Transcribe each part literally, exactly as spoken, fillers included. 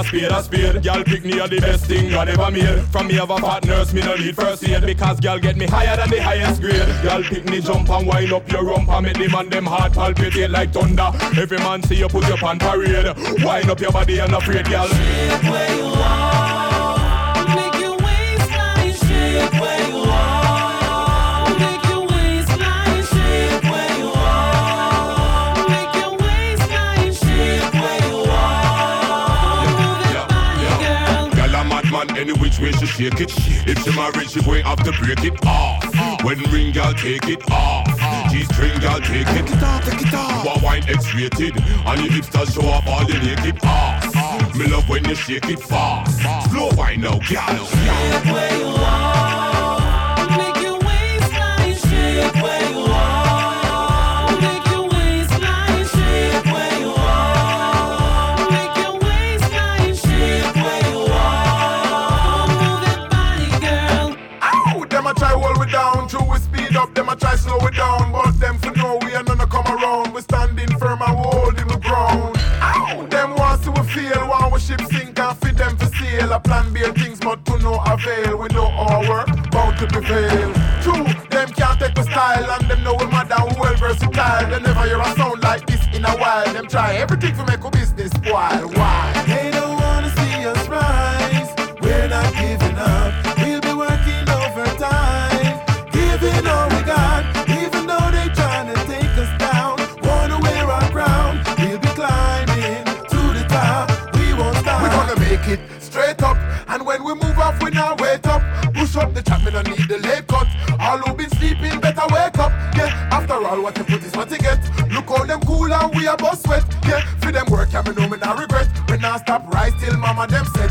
spade a spade. Girl pick me are the best thing God ever made. From me have a fat nurse, me no need first aid. Because girl get me higher than the highest grade. Girl pick me jump and wind up your rump and make them and them heart palpitate like thunder. Every man see you put your pan parade. Wind up your body and afraid, girl. Shake where you are. Make your waistline shake where you are. Make your waistline shake where you are. Make your waistline shake where you are. Move that body, girl. Girl a madman any which way she shake it. If she married she going have to break it off. When ring girl take it off. G-string girl take it. Take it off, take it off. You a wine X-rated and your hips does show off all the naked ass. Me love when you shake it fast. Slow wine now, girl. Shake where you are. Make your waistline shake where you are. Make your waistline shake where you are. Make your waistline shake where you are. Move that body, girl. Ow! Them a try hold we down. True we speed up, them a try slow it down. But them for know we ain't none come around. We standing firm and we holding the ground. Ow! Them want to we feel, want we ship sink and feed them for sale. A plan bear things but to no avail. We know our work, bound to prevail. True, them can't take the style and them know we mad and well versatile. They never hear a sound like this in a while. Them try everything to make a business spoil. Why? They don't wanna see us rise. We're not giving up. We'll be working overtime, giving all we got. Even though they trying to take us down, wanna wear our crown. We'll be climbing to the top. We won't stop. We're gonna make it straight up. And when we move off, we now wait up. Push up the trap, me don't need the leg cut. All who been sleeping better wake up. Yeah, after all, what you put is what you get. Look how them cool and we are both sweat. Yeah, for them work, and me know me not regret. We now stop rise till mama them set.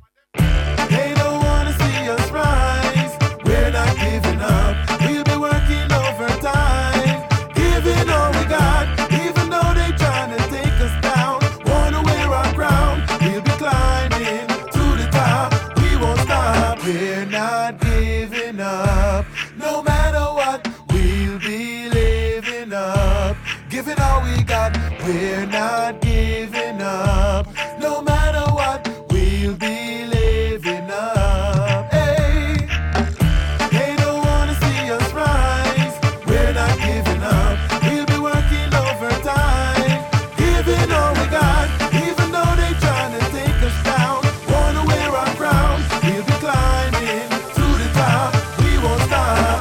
They don't wanna see us rise. We're not giving up. We'll be working overtime, giving all we got. Even though they trying to take us down, wanna wear our crown. We'll be climbing to the top. We won't stop. We're not giving up. No matter what, we'll be living up. Giving all we got. We're not giving up. No matter what, we'll be living up. Hey, they don't wanna see us rise. We're not giving up. We'll be working overtime, giving all we got. Even though they trying to take us down, wanna wear our crown. We'll be climbing to the top. We won't stop.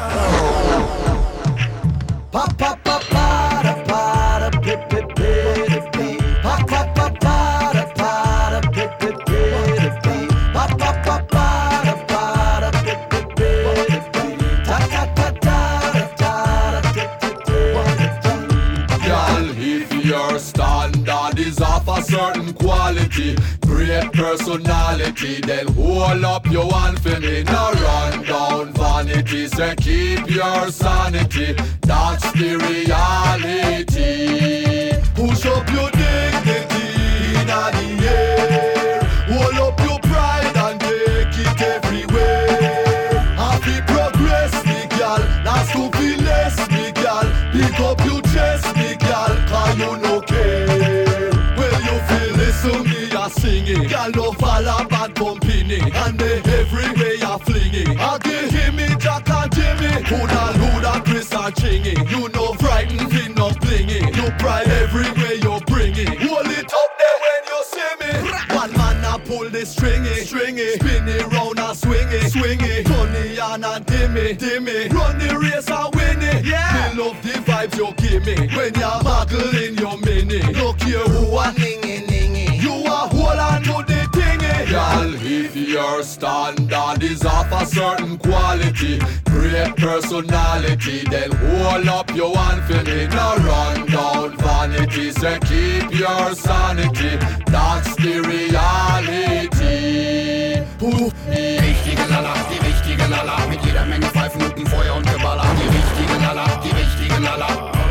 Pop, pop, pop, para, para, pip, pip, pip, pip. Pop, pop, pop, para, para, pip, pip, pip, pip. Pop, pop, pop, para, para, pip, pip, pip, pip. Ta, ta, ta, ta, ta, pip, pip, pip, pip. Girl, if your standard is of a certain quality, great personality, then hold up your hand for me. Now run down vanity, say keep your sanity. That's the reality. Push up your dignity in the air. Hold up your pride and take it everywhere. Happy progress, me gal. That's to be less, me gal. Pick up your chest, me gal, cause you no care. Well, you feel listen me a singing. Gal love all a bad company, and they everywhere you flinging. I give him me Jack and Jimmy, Huda, Luda, Chris and Chingy. You know frightened, feel no blingy. You pride everywhere you bring it. Hold it up there when you see me. One man a pull the stringy, stringy. Spin it round and swing it, swing it. Turn it on and dim it, dim it. Run the race and win it. Yeah. Me love the vibes you give me when you're muggling your mini. No care who a ningy ningy. You a hold on to the thingy. Girl, if your standard is of a certain quality, great personality, then hold up your hand for me. Now run down vanity, say keep your sanity. That's the reality. Puh. Die richtigen Lala, die richtigen Lala. Mit jeder Menge Pfeifen, Hupen, Feuer und Geballer. Die richtigen Lala, die richtigen Lala.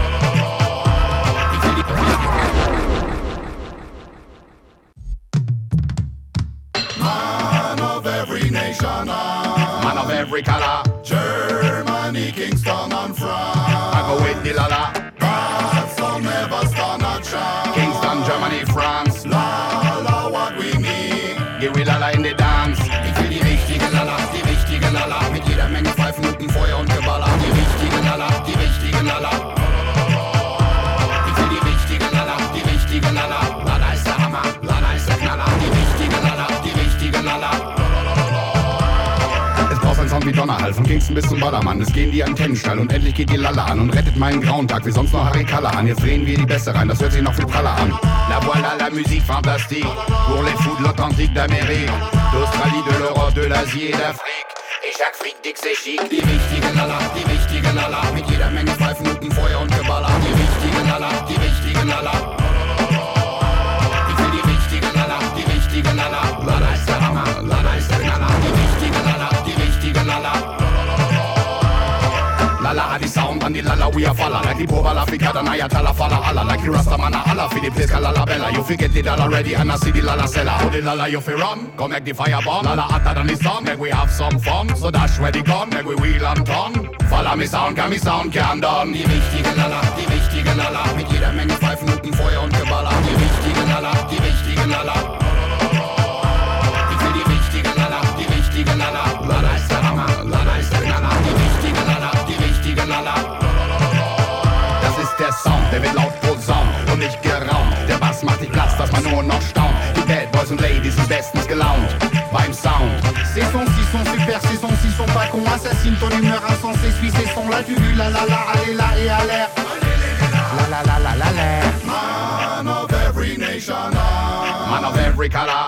Man of every nation, Man of every color. Germany, Kingston and France. I go with the Lala. Bad son never stand a chance. Kingston, Germany, France. Lala, what we need wie Donnerhall, von Kingston bis zum Ballermann. Es gehen die Antennen steil und endlich geht die Lalle an und rettet meinen grauen Tag, wie sonst noch Harry Callahan. Jetzt drehen wir die Bässe rein, das hört sich noch viel praller an. La voilà la musique fantastique, pour les fous de l'Atlantique d'Amérique, d'Australie, de l'Europe, de l'Asie et d'Afrique. Et chaque fric dit que c'est chic. Die richtige Lala, die richtige Lala, mit jeder Menge Pfeifen, Hupen, Feuer und Geballer. Die richtige Lala, die richtige Lala. Ich will die richtige Lala, die richtige Lala. Lala ist der Hammer, Lala ist der Knaller. Die richtige Lala, die richtige Lala. Lala hat die Sound an die Lala, we are falla. Like the poor Balafika, na ya tala falla alla. Like the Rastamana alla, for the place called Lala Bella. You forget the dollar ready and I see the Lala seller. How the Lala you feel run? Come make the fire bomb. Lala hotter than the sun, make we have some fun. So dash where the gun, make we wheel and turn. Follow me sound, can me sound, can done. Die richtige Lala, die richtige Lala. Mit jeder Menge Pfeifen, Hupen, Feuer und Geballer. Die richtige Lala, die richtige Lala. Ich will die richtige Lala, die richtige Lala. Lala ist der Hammer, Lala ist der Knaller. Die richtige Lala, die richtige Lala. Das ist der Sound, der wird laut posaunt und nicht geraunt. Der Bass macht dich Platz, dass man nur noch staunt. Die Bad Boys und Ladies sind bestens gelaunt beim Sound. Ces sons ci sont super, ces sons ci sont pas cons. Assassine ton humeur insensée, suis ces sons là, tu vu la la la, allez là et à l'air. La la la la la la. Man of every nation, ah. Man of every color.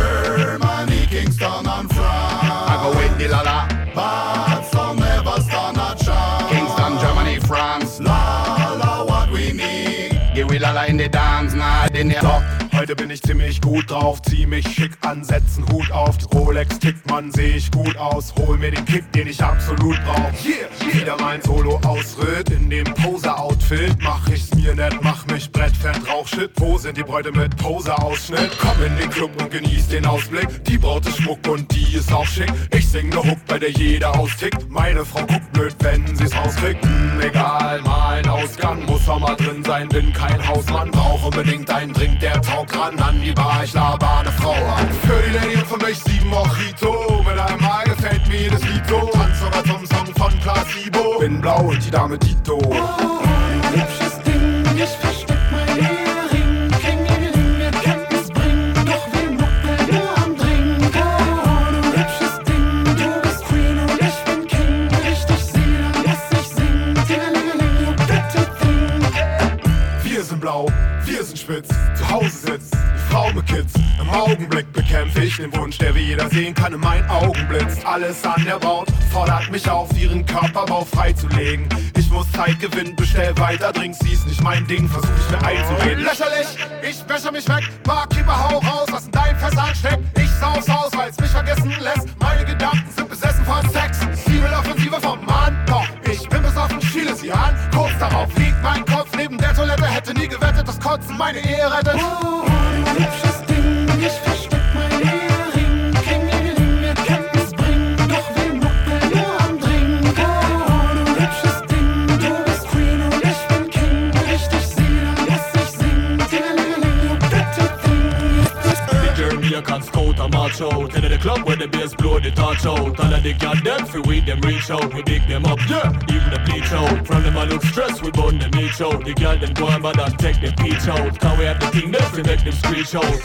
Germany, Kingston and France. I go with the Lala. Bad song never stand a chance. Kingston, Germany, France. Lala, what we need. Give we Lala in the dance, nah, in the So, heute bin ich ziemlich gut drauf, zieh mich schick an, setz 'n Hut auf. Die Rolex tickt, Mann, seh ich gut aus. Hol mir den Kick, den ich absolut brauch. Yeah, yeah. Wieder mein Solo-Ausritt in dem Poser-Outfit. Mach ich's mir net, mach mich brettfett, Rauchshit. Wo sind die Bräute mit Poser-Ausschnitt? Komm in den Club und genieß den Ausblick. Die Braut ist Schmuck und die ist auch schick. Ich sing ne Hook, bei der jeder austickt. Meine Frau guckt blöd, wenn sie's rauskriegt. Hm, egal, mein Ausgang muss auch mal drin sein. Bin kein Hausmann, brauch unbedingt einen Drink, der taugt ran an die Bar. Ich laber eine Frau an. Für die Lady und für mich sieben Mojito. Mit einem Mal gefällt mir jedes Lied so. Tanz sogar zum Song von Placebo. Bin blau und die Dame Dito. Oh, ein hübsches Ding, ich versteck mein Ehering. Klingeling, mir Kenntnis bringen, doch wir muckeln nur am Drink. Oh, du hübsches Ding, du bist Queen und ich bin King. Wenn ich dich seh, dann muss ich singen. Tingelingeling, you pretty thing. Wir sind blau, wir sind spitz, zu Hause sitzt die Frau mit Kids. Im Augenblick bekämpfe ich den Wunsch, der wie jeder sehen kann in meinen Augen blitzt. Alles an der Braut fordert mich auf, ihren Körperbau freizulegen. Ich muss Zeit gewinnen, bestell weiter Drinks, sie ist nicht mein Ding, versuch ich mir einzureden. Lächerlich, ich wäsche mich weg, Barkeeper, hau raus, was in dein Fest ansteckt. Ich saus aus, weil's mich vergessen lässt, meine Gedanken sind besessen von Sex. Sie will Offensive vom Mann, doch ich bin besoffen, schiele sie an. Kurz darauf liegt mein Kopf neben der Toilette, hätte nie gewettet, dass Kotzen meine Ehe rettet. Oh, ein hübsches Ding, ich versteck mein Ehering. Klingeling, mir Kenntnis bringen, doch wir muckeln nur am Drink. Oh, du hübsches Ding, du bist Queen und ich bin King. Wenn ich dich seh, dann muss ich singen. Tingelingeling, you pretty thing. The Jeremy can scout a march out. Into the club where the bass blow the torch out. All of the goddamn fi we them reach out. We big them up, yeah, even the bleach out. From them I look stressed, we burn them each out. The girl them go and bad and take them peach out. Can we have the thing there fi make them screech out?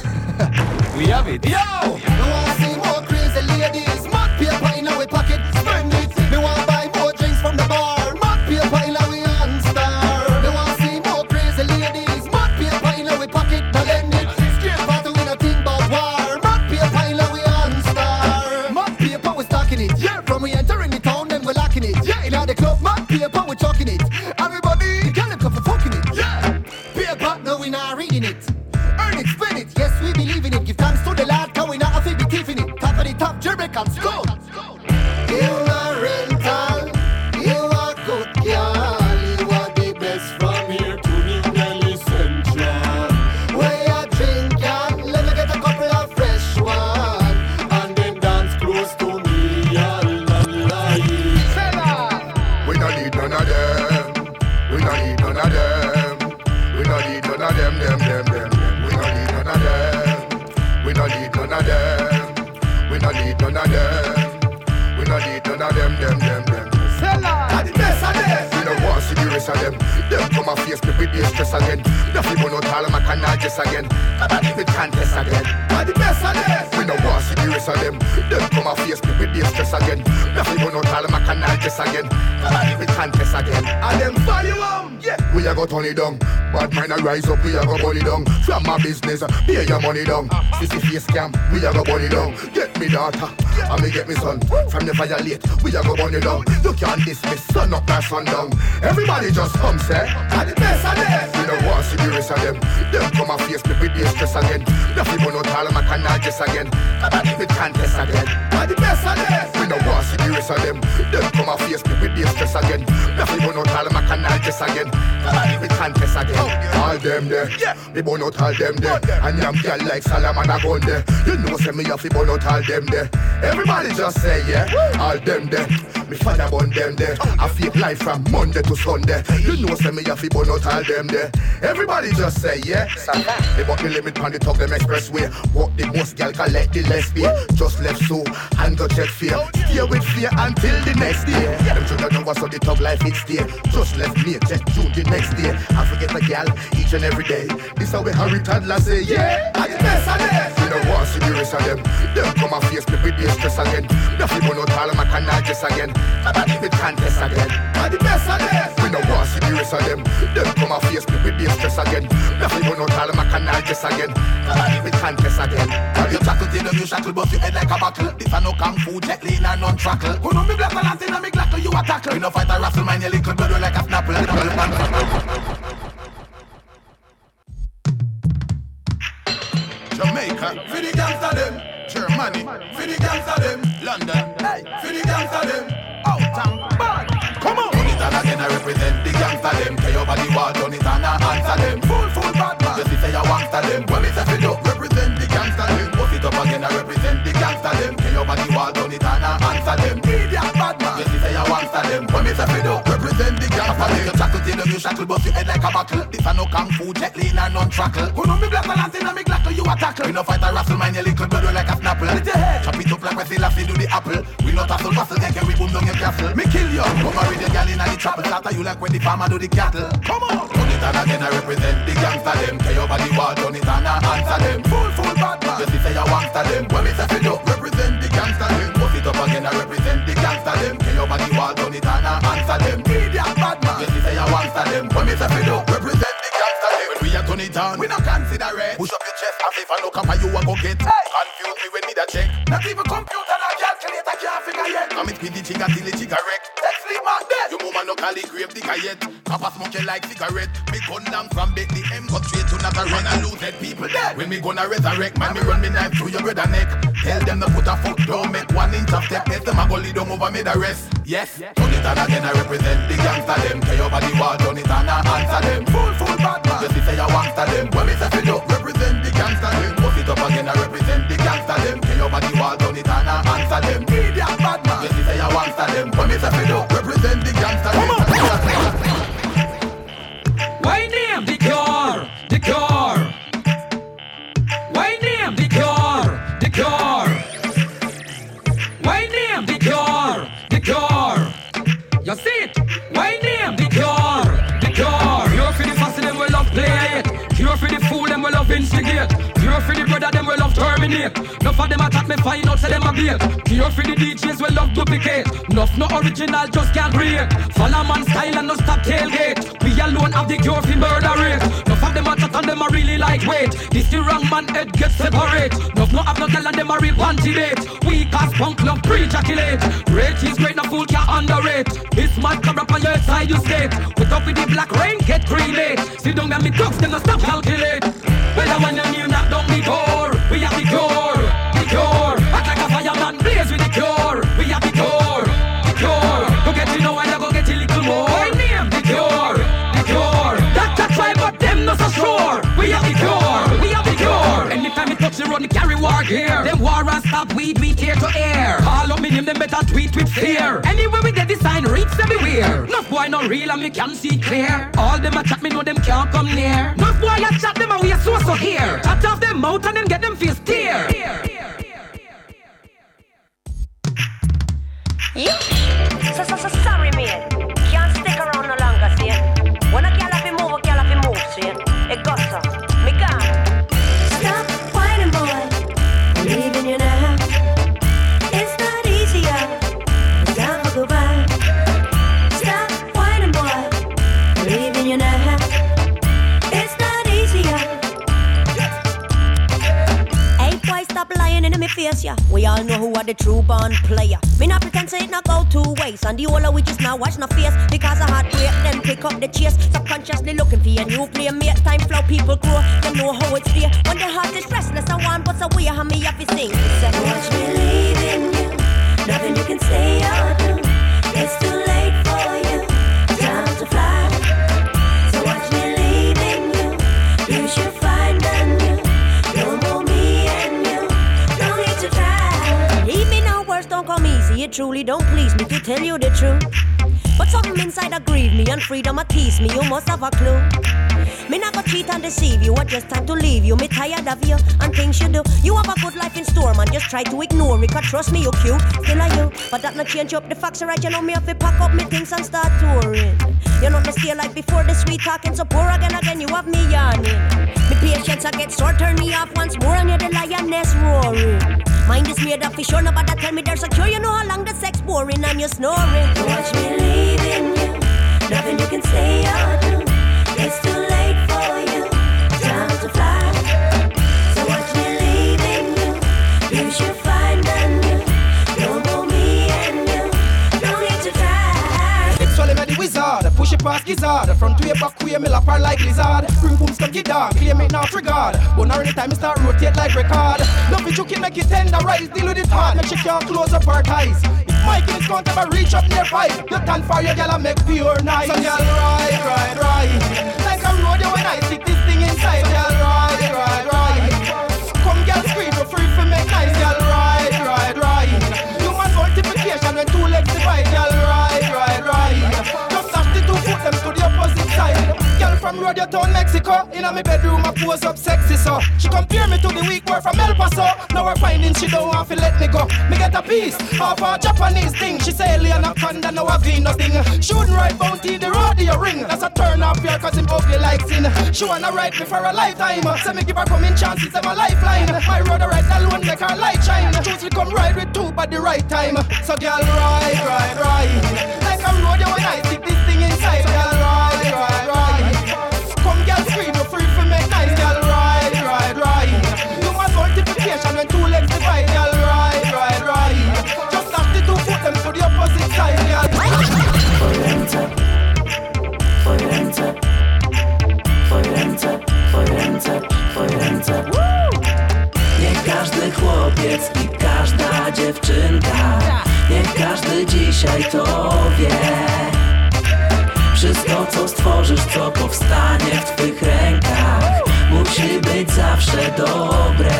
We have it, yo! Me want see more crazy ladies. Mad paper in our pocket, spend it. Me want buy more drinks from the bar. Mad paper in our hand star. Me want see more crazy ladies. Mad paper in our pocket, now lend it. Straight party we no think about war. Mad paper in our hand star. Mad paper we stocking it. Yeah, from we entering the town, then we locking it. Yeah, in the club, mad paper we chalking it. Everybody, get them come for fucking it. Yeah, paper, no we not reading it. Earn it, spend it, yes we believe in it. Give thanks to the Lord, cause we not have to be thief in it. Top of the top, Jerry can go. You are rental, you are good girl, you are the best from here to New Delhi Central. Where you drink and let me get a couple of fresh one, and then dance close to me all night. We don't need none of them. We don't need none of them. We don't need none of them, them, them, them, them. We don't need none of them. We don't need none of them. We don't need none of them. We don't need none of them, them, them, them. Are the best of them. We don't want to see the rest of them. Them come and face me with the stress again. Nothing but no tall, I cannot just again. I'm not even contest again. Are the best of them. We don't want to see the rest of them. Them come come and face me with this stress again. Nothing will not tell them I can't just again. Nobody will contest again. And them value them, yeah. We a go turn it down. Bad mind a rise up, we a go burn it down. From my business, pay your money down. Sissy face scam, we a go burn it down. Get me daughter, and me get me son. From the violate, we a go burn it down. You can't dismiss, sun up my sun down. Everybody just come say, and the best of them. We don't want to see the rest of them. Them come and face me with this stress again. Nothing will not tell them I can't just again. Nobody will contest again. And the best of them. We don't want to see the rest of them. Them come and face me with this stress again. Nothing will not tell them I can't just again. Nobody will contest again. All them there, yeah. Me burn out all them there. And them girl like Salaman a gun there. You know say me have to burn out all them there. Everybody just say yeah, all them there. Me father burn them there. I fake life from Monday to Sunday. You know say me have to burn out all them there. Everybody just say yeah. They bought the limit on the top them expressway. Walk the most girl collect the less pay. Just left so and go check fear. Stay with fear until the next day. Them children know what's on the top life it's there. Just left me check June the next day. I forget a girl each and every day. This how we Harry Toddler say yeah. I the best of them. We don't want to see the rest of them. Them come and face me with their stress again. Nothing but no tall my canal just again. Nobody will contest again. I the best of them. We don't want to see the rest of them. Them come and face me with their stress again. Nothing but no tall my canal just again. Nobody will contest again. You tackle till you shackle, but you head like a buckle. This a no kung fu, jet lean and non trackle. Who know me black balance in a me glackle, you a tackle. We no fight a raffle, mind your little brother like a snapple. Jamaica, for the gangsta them. Germany, for the gangsta them. London, hey, for the gangsta them. Out and bad, come on. Turn it on again, I represent the gangsta them. Tell your body what, turn it on and answer them. Full, full bad man, just say you wangsta them. When me say fi do, represent the gangsta them. Puff it up again, I represent the gangsta them. Tell your body what, turn it on and answer them. Idiot bad man, just say you wangsta them. When me say fi do, represent the gangsta them. You tackle till you shackle, but you head like a buckle. This a no kung fu, jet lean and non trackle. Who know me black balance in a me glackle, you a tackle. We no fight a raffle, mind your little brother like a snapple. Let your head chop it up like we still have to do the apple. We not hustle, bustle, then can we boom down your castle. Me kill you, come marry the girl in a the chapel. Slaughter you like when the farmer do the cattle. Come on, turn it on again, I represent the gangsta them. Tell your body what, turn it on and answer them. Full, full bad man, just say you wangsta them. When me say fi do, represent the gangsta them. Puff it up again, I represent the gangsta them. Tell your body what, turn it on and answer them. Idiot bad man, just say you wangsta them. When me say fi do, represent the gangsta them. When we a turn it on, we no consider it. Push up your chest, as if I look up and you a go get. Hey. Confuse me when me da check. Not even computer nor calculator can't figure yet. Come it with the trigger till the trigger wreck. Let's sleep back there. You move no call it grave digger yet. Papa smoke you like cigarette. Me gun down from bed the M got straight to Nazareth. And lose dead people dead. When me gonna resurrect, man me run me knife through your brother neck. Tell them to put a foot down, make one inch of step. Let them a go lay down over me the rest. Yes, turn it on again, I represent the gangsta them. Tell your body what, turn it on and answer them. Full, full bad man, just say you wangsta them. When me say fi do, represent the gangsta them. Puff it up again, I represent the gangsta them. Tell your body what, turn it on and answer them. Idiot bad man, just say you wangsta them. When me say fi do, represent the gangsta them. Why name the cure, the cure? Why name the cure, the cure? Why name the cure, the cure? You see it? Why name the cure, the cure? Cure for the fussy, them will love play it. Cure for the fool, them will love instigate. Cure for the brother, them will love terminate. Enough of them attack me, find out, say them a bait. Cure for the D Js, will love duplicate. Enough no original, just can't create. Follow man style and no stop tailgate. We alone have the cure for murder rate. Enough of them a chat and them a really lightweight. This the wrong man head get separate. Enough no have no girl and them a real panty bait. Weak ass punk love pre-ejaculate. Rate is great, no fool can't underrate. This mad come up on your side you skate. Put up with the black rain, get cremate. Sit down and me talks, them no stop calculate. Well when you kneel knock down the door. We have the cure, the cure. Act like a fireman, blaze with the cure. We have the cure, the cure. Go get you know and you go get a little more. My name, the cure, the cure. Doctor try but them not so sure. We have the cure, we have the cure. Anytime we touch the road, we carry war gear. Them war and stop weed, we tear to air. Call up me name, them better tweet with fear. Anywhere we get the sign, reach everywhere. Enough boy not real and we can see clear. All them a chat, me know them can't come near. Enough boy a chat, them and we are so so here. Chat off them mouth and then get them face tear. You? So, so, so sorry, man. Can't stick around no longer, see it? When a girl have to move, a girl have to move, see it? It got so. Me gone. Stop whining, boy. I'm leaving you now. It's not let me face ya. We all know who are the true born player. Me not pretend say it not go two ways. And the whole of we just now watch no face. Because a heartbreak then pick up the chase. Subconsciously looking for a new playmate. Time flow people grow, they know how it's there. When the heart is restless, I want but away. How me have to sing. Watch me leave in you. Nothing you can say or do. It's too late for you. Time to fly. So watch me leaving you. You should find a new. No more me and you. No need to try. Leave me now, words don't come easy. It truly don't please me to tell you the truth. But something inside a grieve me and freedom a tease me. You must have a clue. Me not go cheat and deceive you, or just time to leave you. Me tired of you and things you do. You have a good life in store, man. Just try to ignore it. Cause trust me, you cute. Still are you, but that not change up the facts, right? You know me have to pack up me things and start touring. You know me stay like before the sweet talking, so poor again, again. You have me yawning. Me patience I get sore, turn me off once more, and you're the lioness roaring. Mind is made up for sure, nobody tell me they're secure. You know how long the sex boring and you're snoring. Watch me leaving you. Nothing you can say or do. It's too late for you. Time to fly. So watch me leaving you. You should find a new. No more me and you. No need to try. Sexually me the wizard. Push it past gizzard. Front way back way me lap her like lizard. Bring boom stuff get dark. Claim it not regard. But now anytime me start rotate like record. Love it you can make it tenderize. Deal with it hard. Make sure you can't close up her ties. Mike is going to ever reach up near five. You stand for your girl and make pure nice. So girl ride, ride, ride. Like a rodeo when I stick this thing inside. Girl ride, ride, ride. Come girl scream, you're free for make nice. Girl ride, ride, ride. Human multiplication when two legs divide. Girl ride, ride, ride. Just dash the two foot them to the opposite side. Girl from Rodeo Town, Mexico. In my bedroom I pose up sexy so. She compare me to the weak boy from El Paso. Now we're finding she don't want to let me go. Me get a piece of a Japanese thing. She say alien a panda, now a Venus thing. Shouldn't ride bounty, the rodeo ring. That's a turn off here cause him ugly like sin. She wanna ride me for a lifetime. Say me give her coming chances, I'm a lifeline. My road ride alone make her light shine. Choose to come ride with two at the right time. So girl ride, ride, ride. Like a rodeo when I stick this thing inside. Girl ride, ride, ride. Come girl scream, you're free for make nice. Girl ride, ride, ride. You want multiplication when two legs divide. Girl ride, ride, ride. Just dash the two foot them to the opposite side. Girl. Forenta, forenta, forenta, forenta, forenta. Niech każdy chłopiec i każda dziewczynka, niech każdy dzisiaj to wie. Wszystko co stworzysz, co powstanie w twych rękach, musi być zawsze dobre.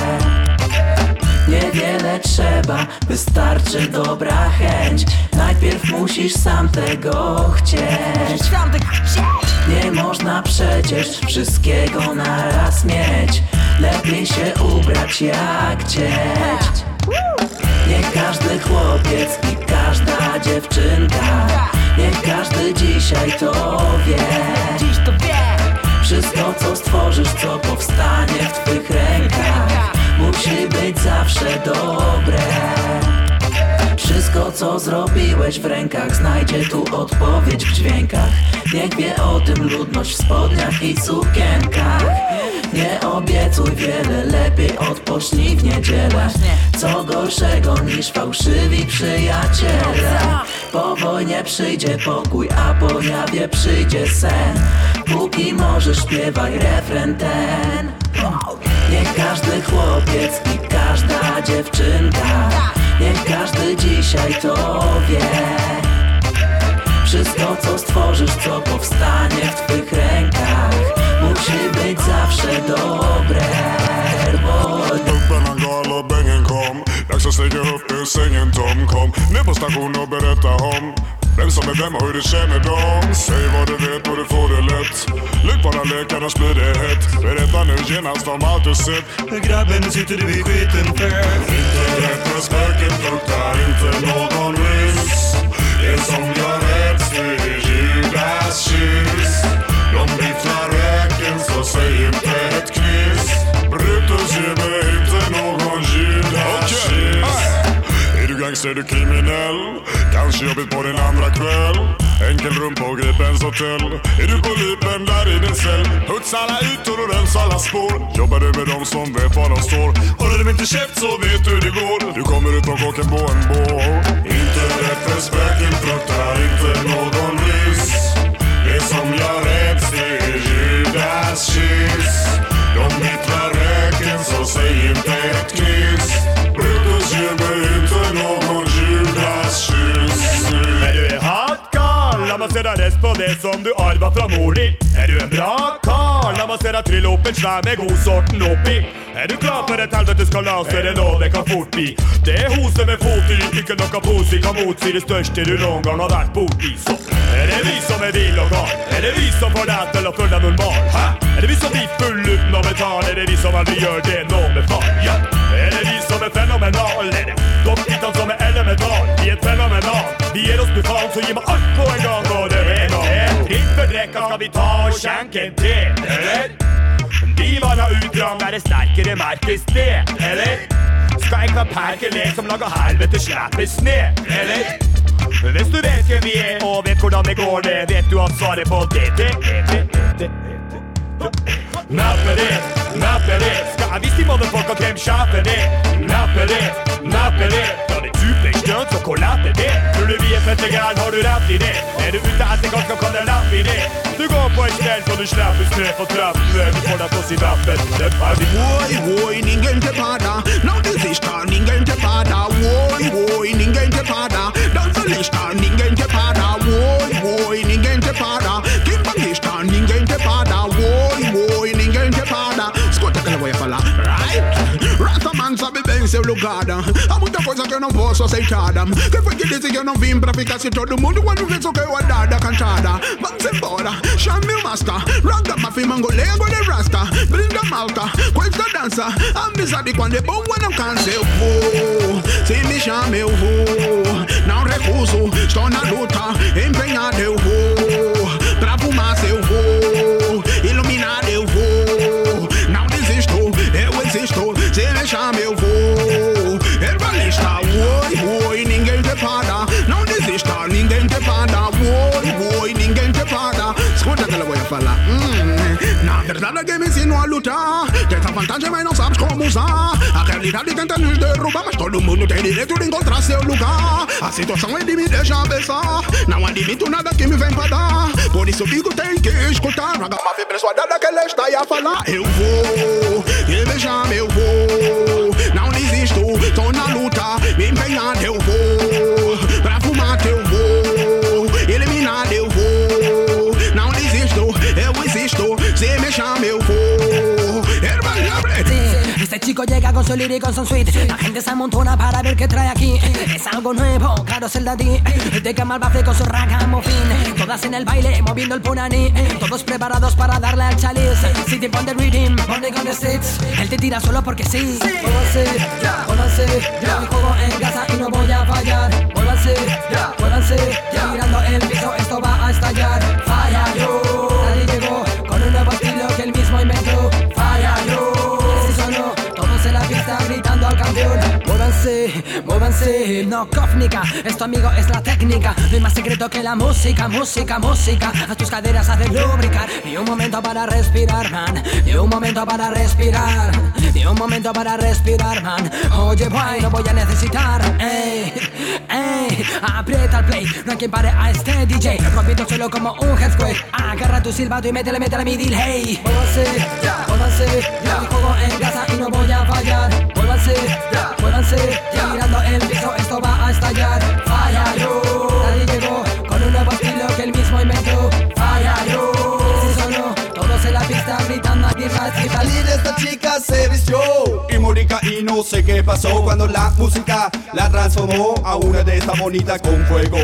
Niewiele trzeba, wystarczy dobra chęć. Najpierw musisz sam tego chcieć. Nie można przecież wszystkiego naraz mieć. Lepiej się ubrać jak cieć. Niech każdy chłopiec i każda dziewczynka, niech każdy dzisiaj to wie. Wszystko co stworzysz, co powstanie w twych rękach, musi być zawsze dobre. Wszystko co zrobiłeś w rękach, znajdzie tu odpowiedź w dźwiękach. Niech wie o tym ludność w spodniach i sukienkach. Nie obiecuj wiele, lepiej odpocznij w niedzielę. Co gorszego niż fałszywi przyjaciele. Po wojnie przyjdzie pokój, a po jawie przyjdzie sen. Póki możesz śpiewaj refren ten. Niech każdy chłopiec i każda dziewczynka, niech każdy dzisiaj to wie. Wszystko co stworzysz, co powstanie w twych rękach, musi być zawsze dobre. Upp en gal och bängen kom. Dags att stiga upp ur sängen Tom. Kom ner på station och berätta om vem som är vem och hur du känner dem. Säg vad du vet och du får det lätt. Lyck bara lek annars blir det hett. Berätta nu genast om allt du sett. Grabben, nu sitter du vid skiten för. Internet med spöket luktar inte någon ryss. Det som gör rätt det är Judas kyss. De bifflar röken så säg inte ett knyss. Brutus ger mig inte någon Judas kyss. Är du gangster, är du kriminell? Kanske jobbigt på din andra kväll. Enkelrum på Gripens hotell. Är du på lipen där i din cell? Puts alla ytor och rens alla spår. Jobbar du med dem som vet var de står? Håller de inte käft så vet du det går. Du kommer ut på kocken på en bål. Internet för spöken fruktar inte någon risk. Det som jag räds det är Judas kyss. De mittlar röken så säg inte ett knyss. Brutus ger mig inte någon Judas kyss. Är du en hot karl? La man sedan rest på det som du arvar från mor din. Är du en bra karl? La man sedan trilla upp en svär med god sorten upp i. Är du klar för ett helvetes kalas så är det nå det kan fort bli. Det är hosen med fot i, inte någon posi kan motsi det största du någon gång har varit bort i. Så är det vi som är vill och gal? Är det vi som får det till att följa normal? Ha? Är det vi som blir full utan att betala? Är det vi som aldrig gör det någon befall? Ja. Är det vi som är fenomenal? Är det docktitan som är elemental? Vi är fenomenal. Vi ger oss befall så ger man allt på en gång. Och det är någon en drick för dräcka ska vi ta och känka en te, eller? Divarna utdrag när det starkare märkes det, eller? Ska en kvar perkelek som lagar helvete släpper sned, eller? Hvis du vet hvem vi er og vet hvordan det går det, vet du at svaret på det, det, det, det, det, det. Nappe det, nappe det, skal jeg vise de motherfucker hvem kjapper det? Nappe det, nappe det, da det tuper stønt så kollater det. Tror du vi er fette gæren, har du rett i det? Er du ute etter ganske kan det lapp i det? Du går på en stell så du slipper snø på trappen. Du får deg til å si rappen, det er vi. Oi, oi, ninguém te para. Não desista, ninguém te para. Oi, oi, ninguém te para. Dança lista, ninguém te para. Oi, oi, ninguém te para. Kimbangista, ninguém te para. Oi, oi, ninguém te para. Escuta que eu vou falar, right? Rastaman sabe bem seu lugar. Há muita coisa que eu não posso aceitar. Quem foi que disse que eu não vim pra ficar se todo mundo quando vê só que eu andar da cantada? Vamos embora, chame o master. Raga, mafi, mangolengo de rasta. Brinda malta, com esta dança. Amizade quando é bom eu não canso. Eu vou, se me chama eu vou. Não recuso, estou na luta. Empenhado eu vou. Pra fumaça eu vou. Iluminado eu vou. Não desisto, eu existo. Se me chama eu vou. Herbalista, oi, oi, ninguém te para. Não desista, ninguém te para. Oi, oi, ninguém te para. Escuta que eu vou falar. Hum, na verdade alguém me ensinou a lutar. Tem essa vantagem mas não sabes como usar. A realidade tenta nos derrubar, mas todo mundo tem direito de encontrar seu lugar. A situação é de me deixar pensar. Não admito nada que me vem pra dar. Por isso digo tem que escutar. Raga, mafi, persuadada que ela está aí a falar. Eu vou, ele me chama, eu vou. Não desisto, tô na luta. Me empenhado eu vou. Pra fumar eu vou. Eliminado eu vou. Não desisto, eu existo. Se me chama eu vou. Este chico llega con su lírico, con sweet. La gente se amontona para ver qué trae aquí. Es algo nuevo, claro es el daddy. De que malvace con su ragamuffin. Todas en el baile, moviendo el punani. Todos preparados para darle al chalice. City on the rhythm, burning on the streets. Él te tira solo porque sí. Muévanse, muévanse. Yo mi juego en casa y no voy a fallar. Muévanse, muévanse. Tirando el piso, esto va a estallar. Falla yo. Nadie llegó con un nuevo estilo que él mismo inventó. Falla yo. En la pista gritando al campeón. Muévanse, muévanse, no cófnica. Esto amigo es la técnica. No hay más secreto que la música, música, música. A tus caderas hacen lubricar. Ni un momento para respirar, man. Ni un momento para respirar. Ni un momento para respirar, man. Oye, boy, no voy a necesitar. Ey, ey, aprieta el play. No hay quien pare a este D J. Rompiendo solo como un headquake. Agarra tu silbato y métele, métele mi delay. Muévanse, muévanse. Yo mi juego en casa y no voy a fallar. Muévanse, muévanse. Tirando el piso, esto va a estallar. Falla yo. Nadie llegó con un nuevo estilo que él mismo inventó. Falla yo. Si sonó, todos en la pista gritando aquí más. Salí de esta chica se vistió y morica y no sé qué pasó cuando la música la transformó a una de estas bonitas con fuego.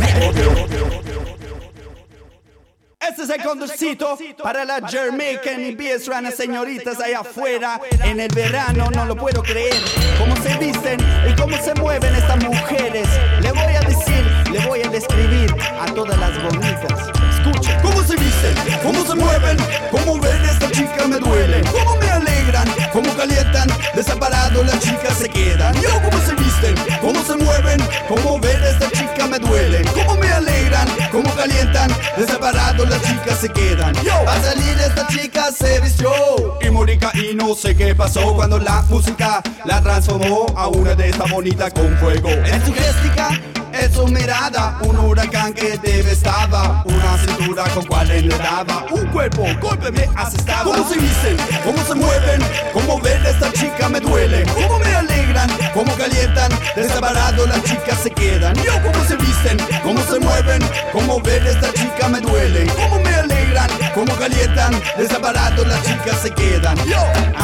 Este es el conducito para la Jamaican y B S Rana, señoritas allá afuera en el verano, no lo puedo creer. Cómo se visten y cómo se mueven estas mujeres. Le voy a decir, le voy a describir a todas las bonitas. Escuchen, cómo se visten, cómo se mueven, cómo ver esta chica me duele. Cómo me alegran, cómo calientan, desamparado las chicas se quedan. Yo, cómo se visten, cómo se mueven, cómo ver esta chica me duele. Cómo me alegran, cómo calientan. calientan, desamparados las chicas se quedan. Va a salir esta chica, se vistió y morica y no sé qué pasó cuando la música la transformó a una de estas bonitas con fuego. En su géstica, en su mirada, un huracán que devastaba, una cintura con cual enredaba, un cuerpo, golpe me asestaba. ¿Cómo se visten? ¿Cómo se mueven? ¿Cómo ver a esta chica me duele? ¿Cómo me alegran? ¿Cómo calientan? Desamparados las chicas se quedan. Yo, ¿cómo se visten? ¿Cómo se mueven? ¿Cómo ver a esta chica me duele? ¿Cómo me alegran? ¿Cómo calientan? Desamparados las chicas se quedan. Yo,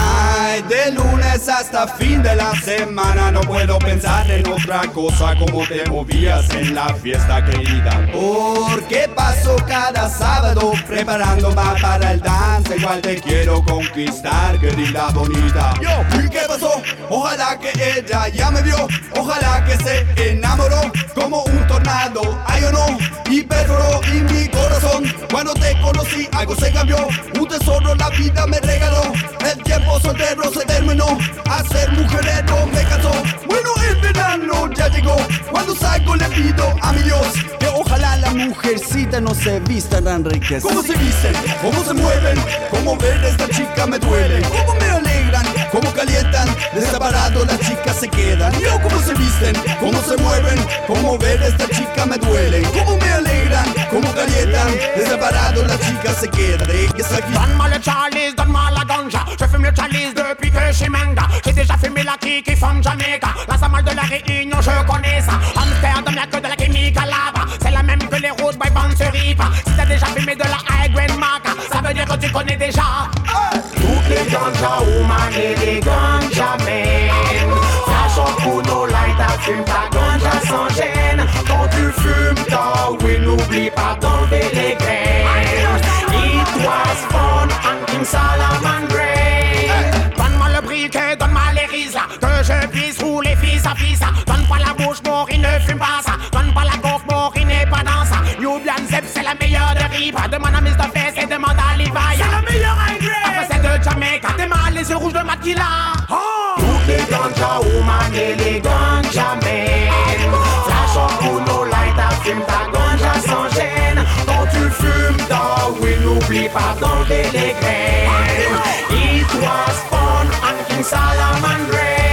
ay, de lunes hasta fin de la semana no puedo pensar en otra cosa como te movías en la fiesta querida. Porque paso cada sábado preparando más para el dance. Igual te quiero conquistar, querida bonita. Yo, ¿y qué pasó? Ojalá que ella ya me vio. Ojalá que se enamoró como un tornado. Ay o no, y perforó en mi corazón. Cuando te conocí algo se cambió. Un tesoro la vida me regaló. El tiempo soltero se terminó. A ser mujerero me casó. Bueno, el verano ya llegó. Cuando salgo le pido a mi Dios que ojalá la mujercita no se vista tan rica. ¿Cómo se visten? ¿Cómo se mueven? ¿Cómo ver a esta chica me duele? ¿Cómo me alegran? ¿Cómo calientan? Desamparados las chicas se quedan. Yo, ¿cómo se visten? ¿Cómo se mueven? ¿Cómo ver a esta chica me duele? ¿Cómo me alegran? ¿Cómo calientan? Desamparados las chicas se quedan. Donne-moi le chalice, donne-moi la ganja. Je fume le chalice depuis que je suis manga. J'ai déjà fumé la kiki from Jamaica. La Samal de la Réunion, je connais ça. Amsterdam, y'a que de la chimique à lava. C'est la même que les routes by Banseripa. Si t'as déjà fumé de la high grade maca, ça veut dire que tu connais déjà. Toutes les ganja woman et les ganja men. Flash en Kuno light, fume ta ganja sans gêne. Quand tu fumes ta oui, n'oublie pas d'enlever les graines. It was fun and King Solomon Gray. Donne-moi le briquet, donne-moi les risas, que je puisse rouler fils à fils. Donne pas la bouche, Maureen, ne fume pas ça. Donne pas la coque, Maureen, n'est pas dans ça. Nubian Zep, c'est la meilleure de Riva. Demande à mister Fest et demande à Levi. C'est la meilleure high grade. Après c'est de Jamaica, demande les yeux rouges de Maquila. Oh. Toutes les ganja woman et les ganja men. Flash en Kuno light, fume ta ganja sans gêne. Quand tu fumes ta oui, n'oublie pas d'enlever les graines. It was fun and King Solomon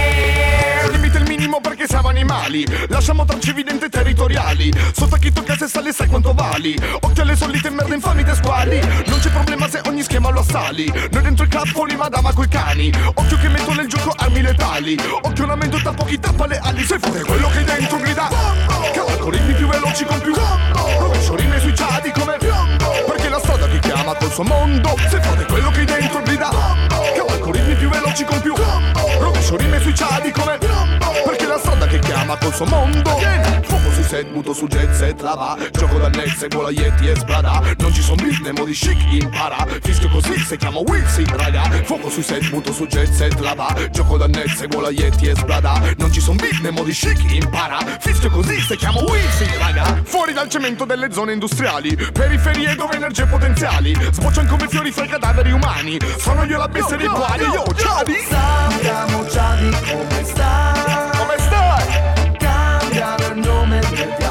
Gray. Limite il minimo perché siamo animali. Lasciamo tracce evidenti territoriali. Sotto a chi tocca se sale sai quanto vali. Occhio alle solite merde infami testuali. Non c'è problema se ogni schema lo assali. Noi dentro il club fuori madama coi cani. Occhio che metto nel gioco armi letali. Occhio una mente tappo chi tappa le ali. Se fuori quello che dentro grida cavalco ritmi più veloci con più rovescio rime switchati come perché la strada ti chiama col suo mondo. Se fuori quello che dentro grida cavalco ritmi più veloci con più rovescio rime switchati come perché la strada che chiama col suo mondo. Fuoco sui set, muto su jet set, lava. Gioco da net, seguo la Yeti e sbrada. Non ci son beat, ne modi chic, impara. Fischio così, se chiamo Wilsey, raga. Fuoco sui set, muto su jet set, lava. Gioco da net, seguo la Yeti e sbrada. Non ci son beat, ne modi chic, impara. Fischio così, se chiamo Wilsey, raga. Fuori dal cemento delle zone industriali. Periferie dove energie potenziali sbocciano come fiori fra i cadaveri umani. Sono io la bestia dei quali, io, Ciadi. Sappiamo Ciadi come stai. Come stai? Cambiano il nome del ti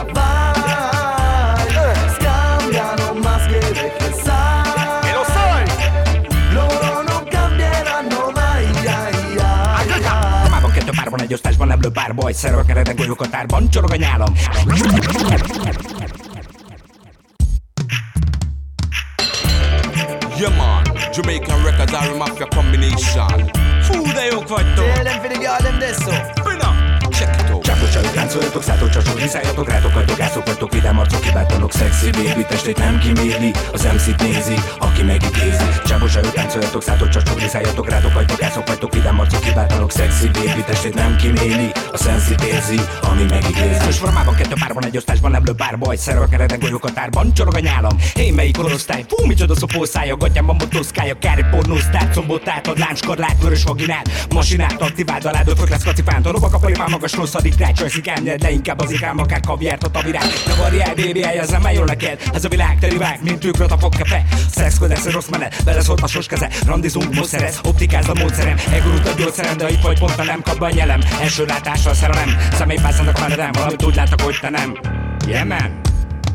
avvai. Scambiano maschere che sai. E lo sai. Loro non cambieranno mai. Ai, ai, ai. Toma poquito barbo, ellos estás con el blue bar boy. Cero que tengo yo contar, boncho lo cañado. Yeah man, Jamaican records are a mafia combination. Food they hook for two. Tell them for the girl them this so. Bring up, check it out. Csapu csajok, láncoljatok, szálltok, liszálljatok, rátok, vagytok, ászok, vagytok, vidám arcok, kibátanak, szexi baby, testét nem kiméli, az em cét nézi, aki megidézi. Csapu csajok, láncoljatok, szálltok, csajok, liszálljatok, rátok, vagytok, ászok, vagytok, vidám arcok, kibátanak, szexi baby, testét nem kiméli, a szenszidézi, ami megidézi. Most formában kettő párban, egy osztásban, nem lőbb bárboly, szervek eredek, golyók a tárban, csorog a nyálam. Én melyik korosztály, fú, micsoda szopószája, gatyámban motoszkája, kári pornósztár, combot átad, láncskardlát, vörös vaginál, masinát, aktiváld a ládőfök lesz kacifánt, a lovak a pajmán magas rossz adik rá, csajszik elnyed, de inkább az ikám, akár kaviárt a tavirát. Ne varjál, baby, eljezzem, már jól neked, ez a világ teli vág, mint tükröt a fogkefe. Szexködesz, rossz menet, beleszólt a soskeze, randizunk, módszerez, optikázd a módszerem, elgurult a gyógyszerem, de itt vagy pont a nem kap be a nyelem. Első látással szerelem, személypászának már nem, valamit úgy láttak, hogy te nem. Yeah, man.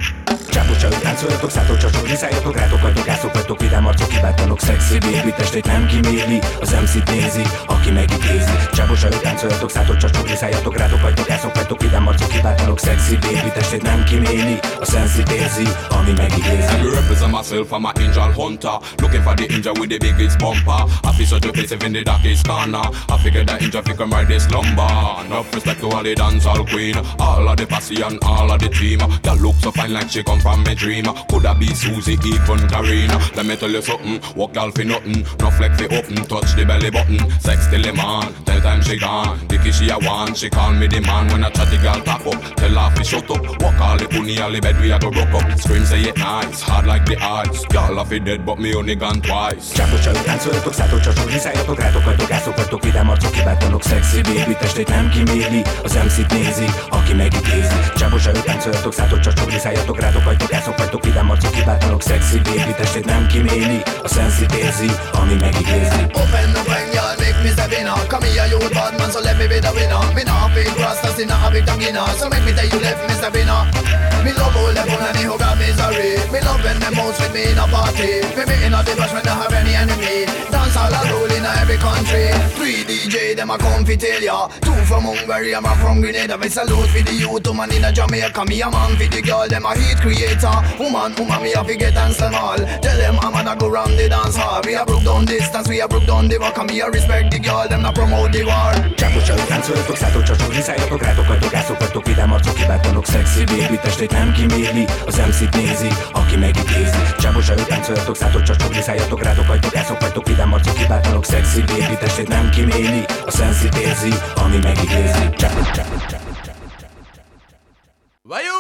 Csápos előtt táncoljatok, szálltok, riszálljatok, rátok vagytok, ászok vagytok, vidám arcok, hibátlanok, szexi baby, testét nem kiméli, az em cét nézi, aki megidézi. Csápos előtt táncoljatok, szálltok, riszálljatok, rátok vagytok, ászok vagytok, vidám arcok, hibátlanok, szexi baby, testét nem kiméli, a sensit érzi, ami megidézi. I represent myself, I'm an angel hunter, looking for the angel with the biggest bumper. I feel such a place in the darkest corner. I figure that angel fi come ride this lumber. Enough respect to all the dancehall queen, all of the passion, all of the team. That look so fine like she come from my dream. Coulda be Susie, even Karina. Let me tell you something, walk y'all fi nothing. No flex fi open, touch the belly button. Sex till the man, tell time she gone. Dicky she a want, she call me the man. When I chat the girl talk up, tell her fi shut up. Walk all the pony, all the bed we a go rock up. Scream say it nice, hard like the ice. Y'all a fi dead but me only gone twice. Csápos előtt táncoljatok, szálltok, riszálljatok, rátok vagytok, ászok vagytok, vidám arcok, hibátlanok, szexi baby, testét nem kiméli, az em cét nézi, aki megidézi. Csápos előtt táncoljatok, szálltok, riszálljatok, rátok vagytok, ászok vagytok, vidám arcok, hibátlanok, szexi baby, testét nem kiméli, a sensit érzi, ami megidézi. Open the when y'all make me the winner. Come here you bad man, so let me be the winner. Me not fake rastas in a big beginner, so make me tell you let me the winner. Me love all the fun and the who got misery. Me love when them house with me in a party. Me me in a the bush when they have any enemy. Dance all a rule in every country. Three D J them a come fi tell ya. Two from Hungary, I'm a from Grenada. Me salute for the youth, woman in a Jamaica. Me a man for the girl, them a heat creator. Woman, woman, me a fi get and slam all. Tell them I'm a go round the dance hall. We a broke down distance, we a broke down the walk. And me a respect the girl, them a promote the war. Csápos előtt táncoljatok, szálltok, riszálljatok, rátok vagytok, ászok vagytok, vidám arcok, hibátlanok, szexi baby, testét nem kiméli, az em cét nézi, aki megidézi. Csápos előtt táncoljatok, szálltok, riszálljatok, rátok vagytok, ászok vagytok, vidám arcok, hibátlanok, szexi baby, testét nem kiméli, a sensit érzi, ami megidézi. Csápos, csápos, csápos. Vajó!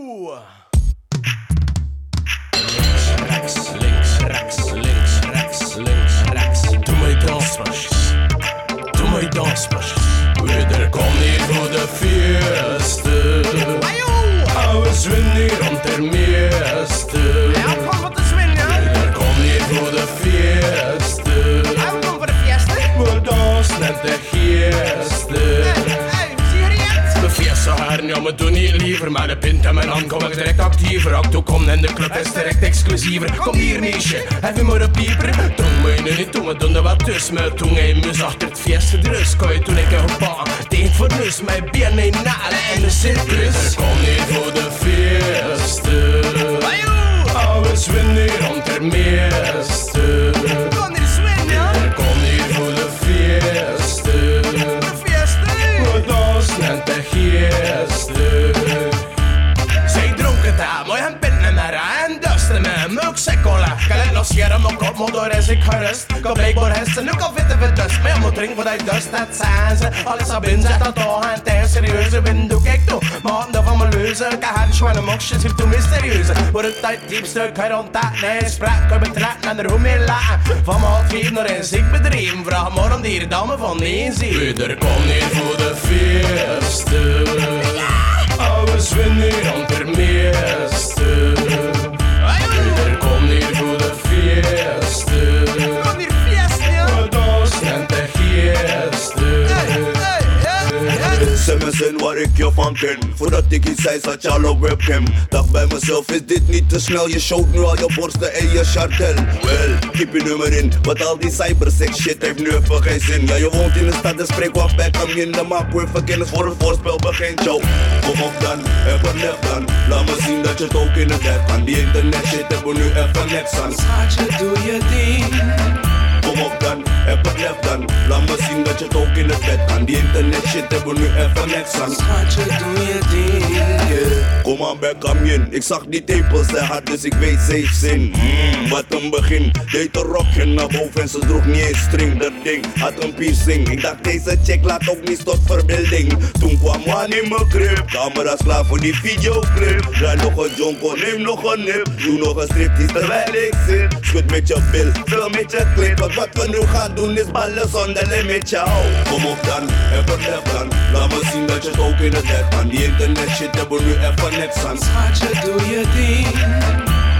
Rex, links, rex, links, rex, links, rex. Doe mij danspasjes, doe mij danspasjes. Wederkom niet voor de fieste. Oude zwin hier om ter meeste. Ja, kom wat te zwin, ja. Wederkom niet voor de fieste. Ja, kom voor de fieste. We dansen en de geeste. We feesten haar, ja, we doen niet liever. Maar de pint en mijn hand kom ik direct actiever. Acto komt in de club is direct exclusiever. Kom hier meisje, even maar een pieper. Drong me nu niet toe, we doen er wat tussen. Met tong en mus achter het feesten de rust. Kan je toen ik een pa, tegen voor nus. Mijn benen in nalen en de circus. Kom niet voor de feesten. Oude zwin hier om ter meeste. Kom hier zwin, ja. Kom hier voor de feesten. We dansen en de geesten. Zij dronken daar, mooi en pinnen naar en dusten me. Muk secola, kan het nog scheren, maar kop moet door is ik gerust. Kan blijkbaar hesten, nu kan vitten we dust. Maar je moet drinken wat hij dust, dat zijn ze. Alles op in zet dat toch en tegen serieuze wind doe ik toe. Maar handen van mijn leuzen, kan haar schwane moksjes hier toe mysterieuze. Voor het tijd diepste, kan je rondtaat, nee, spraak, kan je betrekken en er hoe meer lachen. Van mijn half vier naar een ziek bedrijven, vraag maar om die dame van één zie. Wederkom niet voor de feesten. Oude zwin hier om ter meeste. Wederkom hier voor de feesten. Kom hier fieste, ja. We dansen en de geesten. Zeg me zin waar ik je van ken. Voordat ik iets zei zat je al op webcam. Dacht bij mezelf is dit niet te snel. Je showt nu al je borsten en je chartel. Wel, keep je nummer in. Want al die cybersex shit heeft nu even geen zin. Ja, je woont in de stad en spreek wat bij. Kom je in de map weer verkennis voor het voorspel begint. Yo, kom op dan, heb een lef dan. Laat me zien dat je het ook in het hebt. Aan die internet shit hebben we nu even niks aan. Schatje, doe je ding. Kom op dan, heb het lef dan. Laat me zien dat je het ook in het bed. Aan die internet shit hebben we nu even niks aan. Schatje, doe je ding. Yeah. Kom aan bij Kamien, ik zag die tepels zij had dus ik weet ze heeft zin. Mm, wat een begin, deed een rokje naar boven en ze droeg niet eens string. Dat ding had een piercing, ik dacht deze check laat ook niet tot verbeelding. Toen kwam man in mijn crib, camera's klaar voor die videoclip. Draai nog een jonko, neem nog een nip. Doe nog een striptease terwijl ik zit. Schud met je bil, veel met je clip. Want wat we nu gaan doen is ballen zonder limit, ciao. Kom op dan, heb het lef dan. Laat me zien dat je het ook in het hebt. Aan die internet shit hebben we nu even niks aan. Schatje, doe je ding.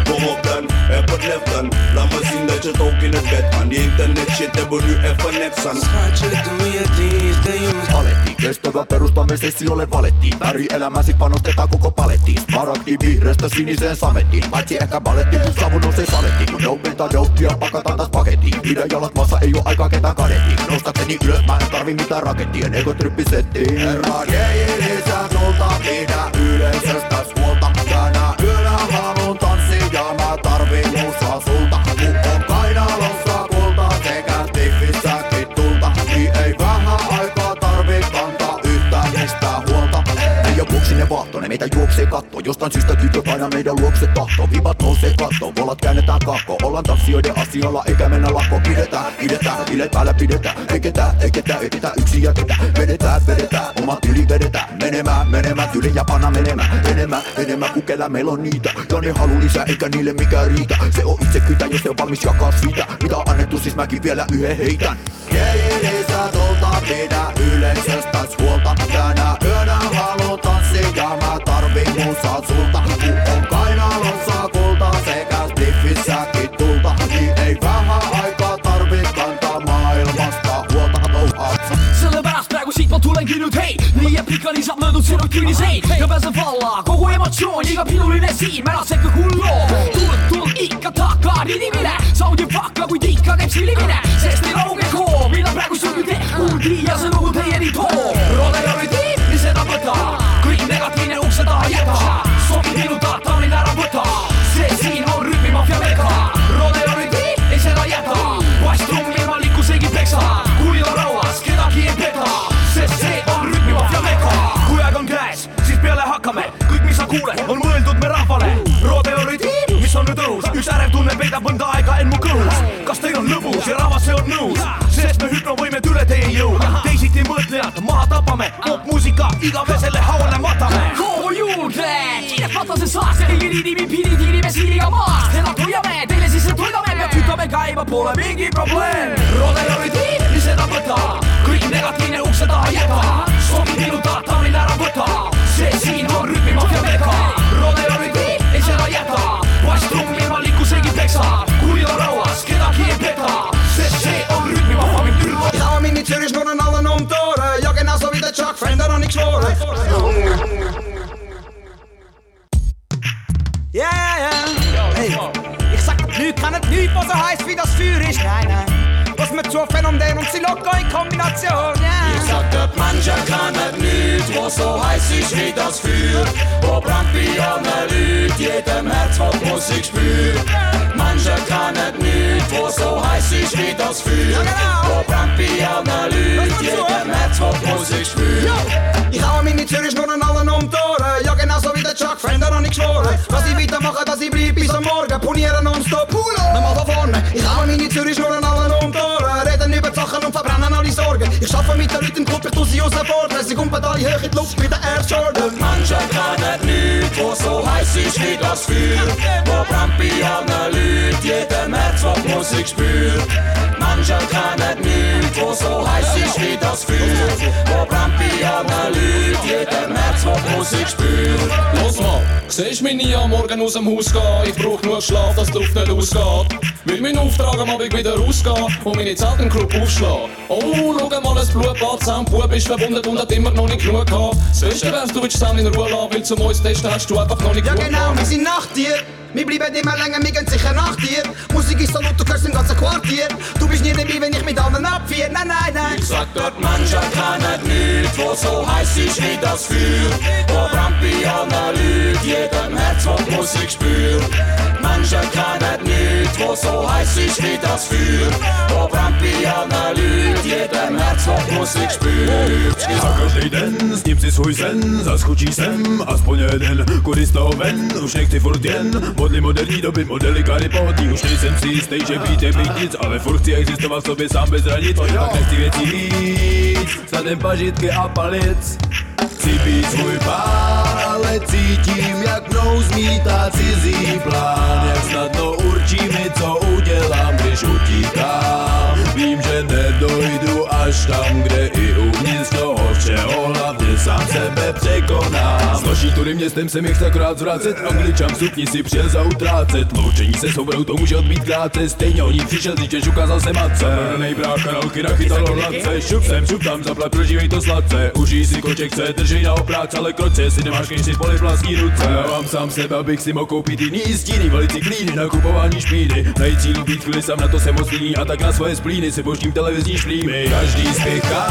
kom op dan, heb het lef dan. Laat me zien dat je het ook in het bed kan. Die internet shit hebben nu even niks aan. Schatje, doe je dienst, jongens. Paletti, kestävä perustamme sessiolle valetti. Väri elämäsi panostetaan koko paletti. Smaragdi vihreästä siniseen samettiin. Paitsi ehkä baletti, kun savu nousee salettiin. Kun nopeita douttia pakataan taas pakettiin. Pidä jalat maassa, ei oo aikaa ketään kadettiin. Nostakseni ylös, mä en tarvi mitään rakettia. Egotrippisettiin. Herra Geilisä, sulta pidä yleisöstäs huolta. Tänä yönä haluun tanssia ja mä tarviin muussa sulta. Kun on kainalossa kulta sekä tiffissäkin tulta. Niin ei vähän aikaa tarvii kantaa yhtään mistään huolta. Ei oo buksin ja vaahto, ne meitä juoksee katto. Jostain syystä tytöt aina meidän luokse tahto. Vibat nousee katto, volat käännetään kakko. Ollaan tanssijoiden asialla eikä mennä lakko. Pidetään, pidetään, bileet päällä pidetään. Ei ketään, ei ketään, ei ketään yksin jätetään. Vedetään, vedetään, omat yli vedetään. Menemään, menemään, tyli ja panna menemään. Enemmän, enemmän kuin kellä meillä on niitä. Ja ne halu lisää eikä niille mikään riitä. Se on itse kytä, jos se on valmis jakaa siitä. Mitä on annettu, siis mäkin vielä yhden heitän. Geilisä, tulta pidä yleisöstäs huolta. Tänä yönä haluun tanssia ja mä tarviin muussa sulta. Kun on kainalossa kulta sekä stiffissäkin tulta. Niin ei vähän aikaa tarvii kantaa maailmasta huolta. Selle paras praegu siit ma tulengi nüüd hei. Nii et pikka lisab möödud sinu küüniseid. Ja pääseb valla kogu emotsioon, iga piduline siin märaseb ka kulloo. Tuld, tuld ikka takaa ridimine. Saud ja pakka, kuid ikka käib silimine. Sest ei rauge koo, mida praegu sul nüüd kuuldi ja see lugu teieni too. Rode ja rüdi, mis seda võta. Kõik negatiivne ukse taha jäta. Sobi minuta, ta mind ära võta. See siin on rütmimafia mega. Rode ja rüdi, ei seda jäta. Vastrum ilmalikku seegi peksa. Kui on rauas, kedagi ei peta. Sest see on rütmimafia mega. Kui aeg on käes, siis peale hakkame. Kõik mis sa kuuled, on mõeldud me rahvale. Rode ja rüdi, mis on nüüd õhus. Üks ärev tunne peidab mõnda aega end mu kõhus. Kas teil on lõbus ja rahvas see on nõus? Sest me hüpnovõimed üle teie jõu. Teisiti mõtlejad maha tapame. Popmuusika igavesele hauale matame. Kogu juurde, kiiret vatase saast. Ja kõigi riidimi piiri tiirime siiriga maast. Elad hoiame, teile siis see toidame. Ja tütame käima, pole mingi probleem. Rode ja rüdi, mis seda võta. Kõik negatiivne ukse taha jäta. Sobi minuta, ta mind ära võta. See siin on rütmimafia mega. Rode ja rüdi, ei seda jäta. Vastrum ilmalikku seegi peksa. Kui on rauas, kedagi ei peta. Sest see on rütmimafia mind ülva. Ich habe mich in Zürich nur an allen Umtoren. Ja genauso wie der Chuck Fender noch nicht geschworen. Ja, ja, ja. Hey, ich sag, die Leute kennen nichts, was so heisst wie das Feuer ist. Nein, nein. Was mir zu Phänomen und sie locker in Kombination, yeah. Ich sag, dass manche kennen nichts, was so heiß ist wie das Feuer. Wo brennt bei anderen Leuten, jedem Herz, was Musik spürt. Manche kennen nichts, was so heiß ist wie das Feuer. Wo brennt bei anderen Leuten, jedem Herz, was Musik spürt. Ja. Ich hau mich in Zürich nur an allen Umtoren. Ja, genauso wie der Chuck Fender noch nicht geschworen. Was ich weitermache, dass ich bleib bis am Morgen. Ponieren nonstop, nochmal von vorne. Ich hau mich in Zürich nur an allen Umtoren. Reden über die Sachen und verbrennen alle Sorgen. Ich schaffe mit den Leuten im Club, ich tu sie rausfordern. Sie kumpeln alle hoch in die Luft wie der Air Jordan. Manche kennen nichts, was so heiß ist wie das Feuer. Wo brennt bei anderen Leuten, jedem Herz, was Musik spürt. Manche kennen nichts, was so heiß ist wie das Feuer. Wo brennt bei anderen Leuten, jedem Herz, was Musik spürt. Los mal, siehst mich nie am Morgen aus dem Haus gehen. Ich brauch nur Schlaf, dass die Luft nicht ausgeht. Will mein Auftrag am Abend wieder rausgehen und meine Zeit im Club aufschlagen. Oh, schau mal, das Blutbad zusammen. Bub ist verwundet und hat immer noch nicht genug gehabt. Das Beste wär's, du willst zusammen in Ruhe lassen, weil zum uns testen hast du einfach noch nicht ja, genug genau, wir sind nach dir. Wir bleiben immer länger, wir gehen sicher nach dir. Musik ist so laut, du hörst im ganzen Quartier. Du bist nie dabei, wenn ich mit anderen abfeier. Nein, nein, nein. Ich sag, dort manche kennen nichts, was so heiß ist wie das Feuer. Wo brennt bei anderen Leuten, jedem Herz, was Musik spürt. Manche kennen nichts, was so heiß ist wie das Feuer. Wo brennt bei anderen Leuten, jedem Herz, was Musik spürt. Za každej den s ním si svůj sen, zaskočí sem aspoň jeden. Kudy z toho ven, už nechci furt jen modly moderní doby, modely karipotí. Už nejsem si jistý, že být je být nic, ale furt chci existovat v sobě sám bez hranic. Tak nechci věcí víc, snadem pažitky a palic. Chci být svůj pán, ale cítím, jak mnou zmítá cizí plán. Jak snadno určí mi, co udělám, když utíkám. Vím, že nedojdu až tam, kde i uvnitř toho všeho hlavně sám sebe překonám. S noší turým městem se mi chce akorát zvracet, Angličan v sukni si přijel za utrácet. Loučení se soubrou, to může odbít krátce, stejně o ní přišel říčež, ukázal se matce. Prodanej brácha, rolky nachytal hladce, šup sem, šup tam, zaplat, prožívej to sladce. Užij si koček, se držej na oprác, ale kroce, si nemáš když si poli vlastní ruce. Já mám sám sebe, abych si mohl koupit jiný stíny, valit si klíny, nakupování špíny. Najít cílu být chvíli sám, na to jsem moc líný, a tak na svoje splíny si božím televizní šlímy. Každý spěchá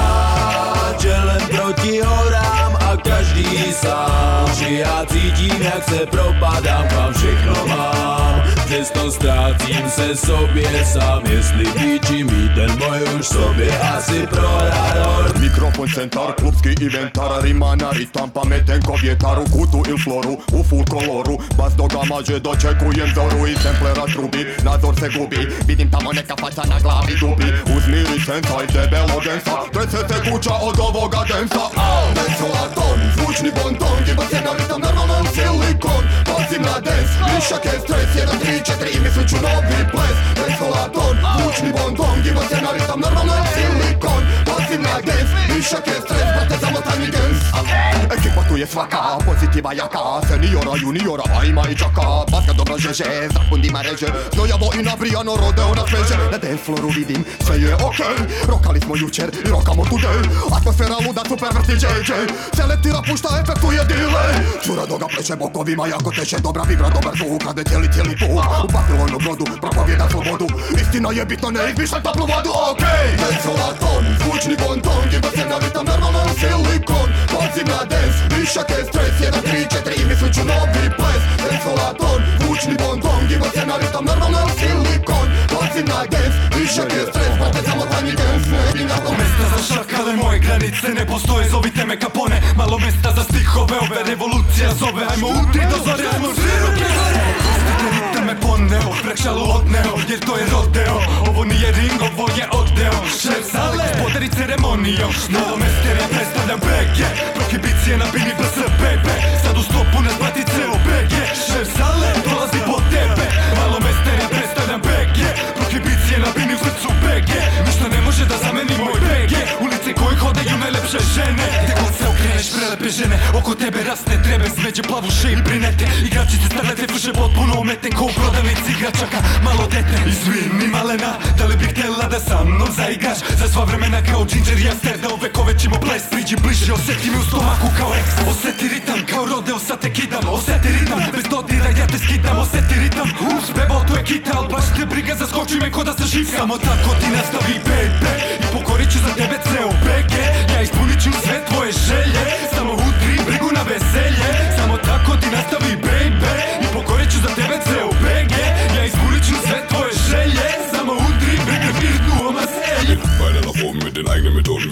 čelem proti horám a každý sám, že já cítím, jak se propadám, kam všechno mám. Přesto ztrácím se sobě sám, jestli píči mít ten boj už sobě asi prohrál. Mikrofon, centar, klubský inventar, rima na rytm, pamätenko vietar, kutu il floru, u full koloru, bas do gama, že dočekujem vzoru i samplera truby, názor se gubí, vidím tam neka faca na glavi dubi, uzmiri sensaj, debelo densa, deset se kuća od ovoga densa. Densolaton, zvučni bonton, giba se na rytm, normalan silikon, pazim na dens, višak je stres, jedan, tri, četiri i mislim ću novi ples. Densolaton, zvučni bonton, giba se na rytm, normalan silikon, pazim na dens, višak je stres, brate zamotani dens. Ekipa tu je svaka, pozitiva jaka, seniora, juniora, a ima i čaka. Baska dobro žeže, zakundima reže, znojavo i nabrijano rodeo na sveže. Na dance floru vidim, sve je okej, rokali smo jučer i rokamo today. Atmosfera luda, super vrti džej džej, selektira pušta, efektuje delay. Čura doga pleše bokovima jako teše, dobra vibra, dobar zvuk, ukrade cijeli cijeli put. U Babilonu brodu, propovjeda slobodu, istina je bitno, ne izmišljam tablu vodu, okej. Densolaton, zvučni bonton, giba se na ritam, normalan silikon, pazim na dance, višak je stres, jedan, tri, četiri i mislim ću novi ples. Densolaton, zvučni bonton, giba se na ritam, normalan silikon, pazim na dance, višak je stres, brate zamotani dance, ne na to. Mesta za šakale, moje granice ne postoje, zovite me Capone. Malo mesta za stihove, ove revolucija zove, ajmo utri do zore, ajmo svi ruke gore. Pustite ritam me poneo, prekšalu odneo, jer to je rodeo. Ovo nije ring, ovo je odeo. Šef sale, gospodari ceremonijom, malo mestere predstavljam B G. Prohibicije na bini B S B B, sad u stopu nas bati ceo B G. Šef sale, dolazi po tebe, malo mestere predstavljam B G. Prohibicije na bini u srcu B G, ništa ne može da zameni moj B G. Ulice koje hodaju najlepše žene, gde god se okreneš prelepe žene. Oko tebe rasne trebe, smeđe plavuše i brinete. Igračice starlete fuše potpuno ometen, ko u prodavnici igračaka, malo dete. Izvini malena, da li bih htjela da sa mnom zaigraš? Za sva vremena kao Ginger i Aster, da ove kovećimo ples. Priđi bliže, osjeti mi u stomaku kao ex. Osjeti ritam, kao rodeo sad te kidam. Osjeti ritam, bez dodira ja te skidam. Osjeti ritam, ups, bebo to je kita, al baš te briga, zaskoči me ko da se živ. Samo tako ti nastavi baby, i pokorit ću za tebe ceo B G. Ja ispunit ću sve tvoje želje, samo utri brigu na veselje. Samo tako ti nastavi baby, i pokorit ću za tebe ceo B G. Ja ispunit ću sve tvoje želje, samo utri brigu virtu o maselje. Weiter nach oben mit den eigenen Methoden.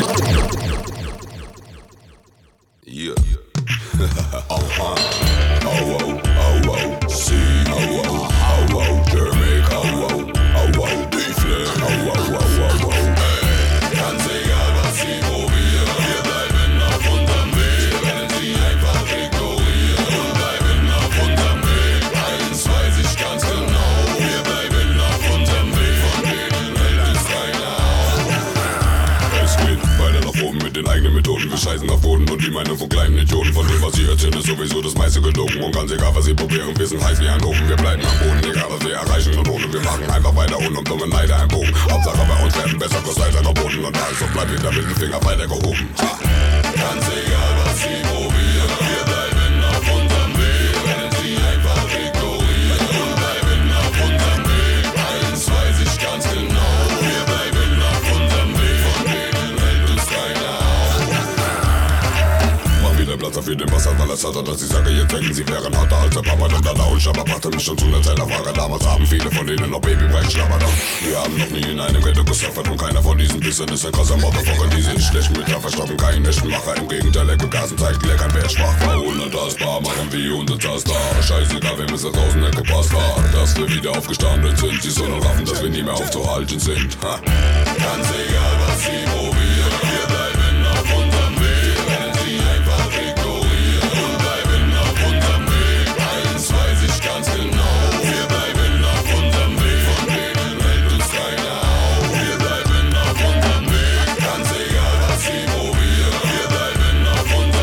Yeah. Oh, oh, oh, oh, oh, see, oh, oh, oh, oh, Jamaica, oh, oh, oh, oh, Defle, oh, oh, oh, oh, oh, hey. Ganz egal, was sie probieren, wir bleiben auf unserem Weg. Werden sie einfach ignorieren und bleiben auf unserem Weg. Eins weiß ich ganz genau, wir bleiben auf unserem Weg. Von denen hält es keiner auf. Es geht weiter nach oben mit den eigenen Methoden. Wir scheißen auf Boden und die Meinung von kleinen Idioten. Von dem, was sie erzählen, ist sowieso das meiste gelogen. Und ganz egal, was sie probieren, wir sind heiß wie ein Ofen. Wir bleiben am Boden, egal was wir erreichen und ohne. Wir machen einfach weiter und um dumme Neider ein Bogen. Hauptsache bei uns werden besser, bloß leider noch Boden. Und also bleibt wieder mit dem Finger weiter gehoben. Ha. Ganz egal, was sie probieren, wir bleiben auf unserem Weg. Werden sie einfach ignorieren und bleiben auf unserem Weg. Eins weiß ich ganz genau, wir bleiben auf unserem Weg. Von denen hält uns keiner auf. Mach wieder Platz auf jedem Wasser, weil es hat, dass ich sage, jetzt denken sie wären harter als der Papa. Und da und Schabber brachte mich schon zu einer Zeit auf Fahrer. Damals haben viele von denen noch Babybreit schlabbert. Wir haben noch nie in einem Ghetto gesuffert und keiner von diesen Bissen ist ein krasser Motherfucker. Die sind schlecht mit Treffer, stoppen keinen echten Macher. Im Gegenteil, lecker Gasen zeigt leckern, wer schwach war. Ohne das Bar machen wir unser Taster. Scheißegal, wem es da draußen nicht gepasst hat. Dass wir wieder aufgestanden sind, sie sollen raffen, dass wir nie mehr aufzuhalten sind. Ha. Ganz egal, was sie probieren, wir bleiben auf unserem Weg. Werden sie einfach ignorieren und bleiben auf unserem Weg. Eins weiß ich ganz genau, wir bleiben auf unserem Weg. Von denen hält uns keiner auf. Wir bleiben auf unserem Weg. Ganz egal, was sie probieren, wir bleiben auf unserem Weg.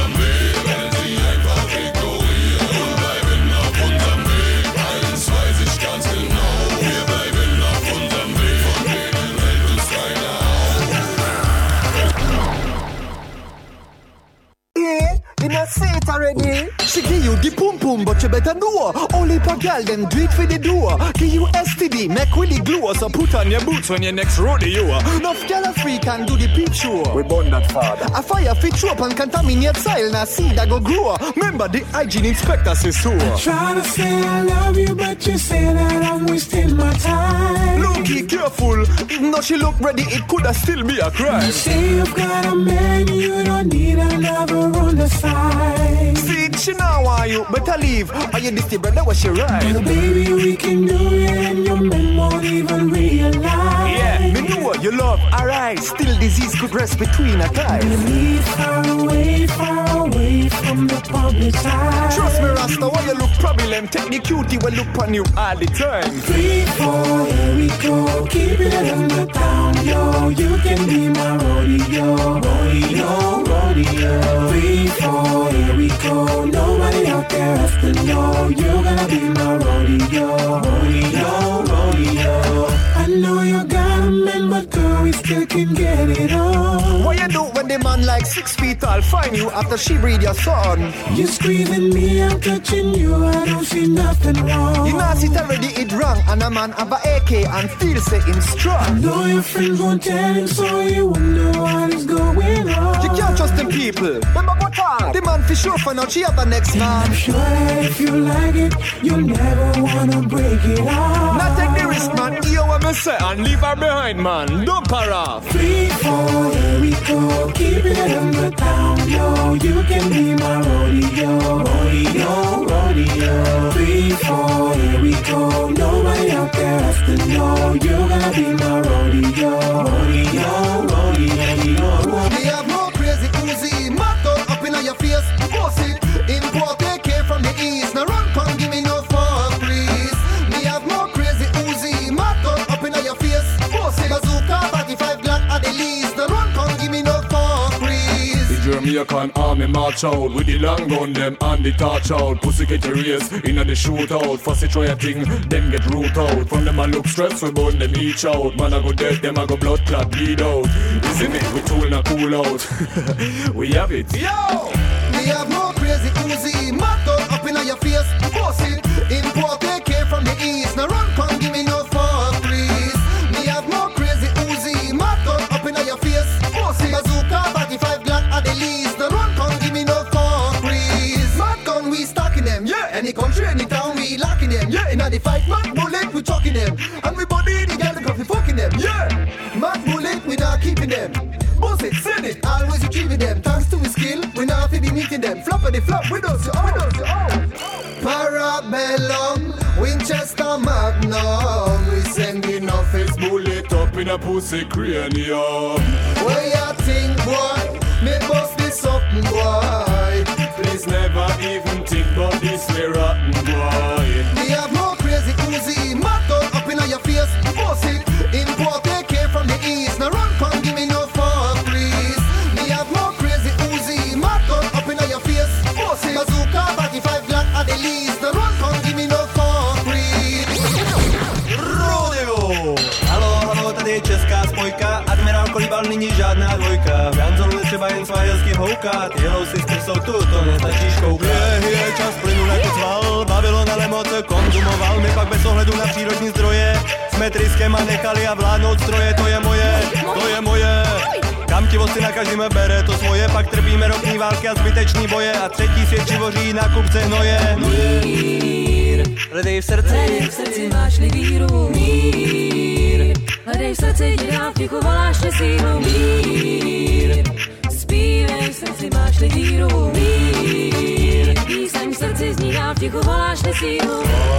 already. She give you the pum pum, but you better know. Only per girl, them do it for the door. Give you S T D, make with the glue. So put on your boots when your next rodeo. Enough girl free can do the peep show. We burn that father. A fire fit you up and contaminate soil. Now see that go grow. Remember the hygiene inspector says so. I try to say I love you, but you say that I'm wasting my time. Look, careful. Even though she look ready, it could have still be a crime. You say you've got a man, you don't need another on the side. See, she now want you, better leave. Are you this brother what she right? Well, baby, we can do it and your men won't even realize. Yeah, me know what you love, alright. Still disease could rest between our thighs. You need far away, far away from the public eye. Trust me, Rasta, while you look problem, take the cutie will look on you all the time. Three, four, here we go. Keep it in the town, yo. You can be my rodeo, rodeo, rodeo. Three, four, here we go. Nobody out there has to know. You're gonna be my rodeo, rodeo, rodeo. I know you got a man, but girl, we still can get it on. What you do when the man like six feet tall find you after she breed your son? You squeezing me, I'm touching you, I don't see nothing wrong. You know it already it wrong, and a man have a A K and still say him strong. I know your friends won't tell him, so you wonder what is going on. You can't trust them people. Remember what time? The man for sure find out she have the next man. I'm sure that if you like it, you'll never wanna break it off. Now take the risk, man. Hear what me say and leave her behind, man. Don't para. Three, four, here we go. Keep it in the town, yo. You can be my rodeo, rodeo, rodeo. Three, four, here we go. Nobody out there has to know. You're gonna be my rodeo, rodeo, rodeo. We have no crazy Uzi, marked up in your face. Boss it, import A K from the east. Now run, come give me no fuck, please. We have no crazy Uzi, marked up in your face. Boss it, bazooka, forty-five Glock at the least. Now run, come give me no fuck, please. The Jamaican army march out with the long gun them and the torch out. Pussy get a race in the shootout. First they try a thing, then get root out. From them I look stressed, we burn them each out. Man I go dead, them I go blood clot bleed out. Isn't it? We tool and cool out. We have it. Yo! We have no crazy Uzi, marked up in your face. Boss it, import A K from the east. Now run, come give me no fuck, please. We have no crazy Uzi, marked up in your face. Boss it, bazooka, forty-five Glock at the least. Now run, come give me no fuck, please. Mad gun, we stocking them, yeah. Any country, any town, we locking them, yeah. In the fight, mad bullet, we chucking them. And we body the girl, the coffee fucking them, yeah. Mad bullet, we not keeping them. Boss it, send it, always achieving them. Thanks to his skill, we not be meeting them. Flop at the flop, we don't see all, we don't see all. Parabellum, Winchester Magnum. We sending off his bullet up in a pussy cranium. Where you think, boy? Me bust this something, boy. Please never even think about this way rotten, boy. We have no crazy Uzi, marked up in your face. Boss it, import A K from the east. Now run, come give me no fuck, please. We have no crazy Uzi, marked up in your face. Boss it, bazooka, forty-five Glock at the least. Now run, come give me no fuck, please. Rodeo! Halo, halo, tady je česká spojka. Admirál Kolíbal není žádná dvojka. V Janzolu je třeba jen svahilsky houkat. Jeho sistry jsou tu, to nestačí škoukat. Je, je, čas plynul jako cval. Babylon ale moc konzumoval. My pak bez ohledu na přírodní zdroje jsme tryskem a nechali a vládnout stroje. To je moje, to je moje. Kam ti vosy na každým bere to svoje. Pak trpíme ropný války a zbytečný boje. A třetí svět živoří na kupce hnoje. Mír, hledej v srdci, hledej v srdci máš-li víru. Mír, hledej v srdci, dělá v tichu, voláš-li sílu. Mír, zpívej v srdci máš-li víru. Mír, píseň v srdci zní dál v tichu, voláš-li sílu.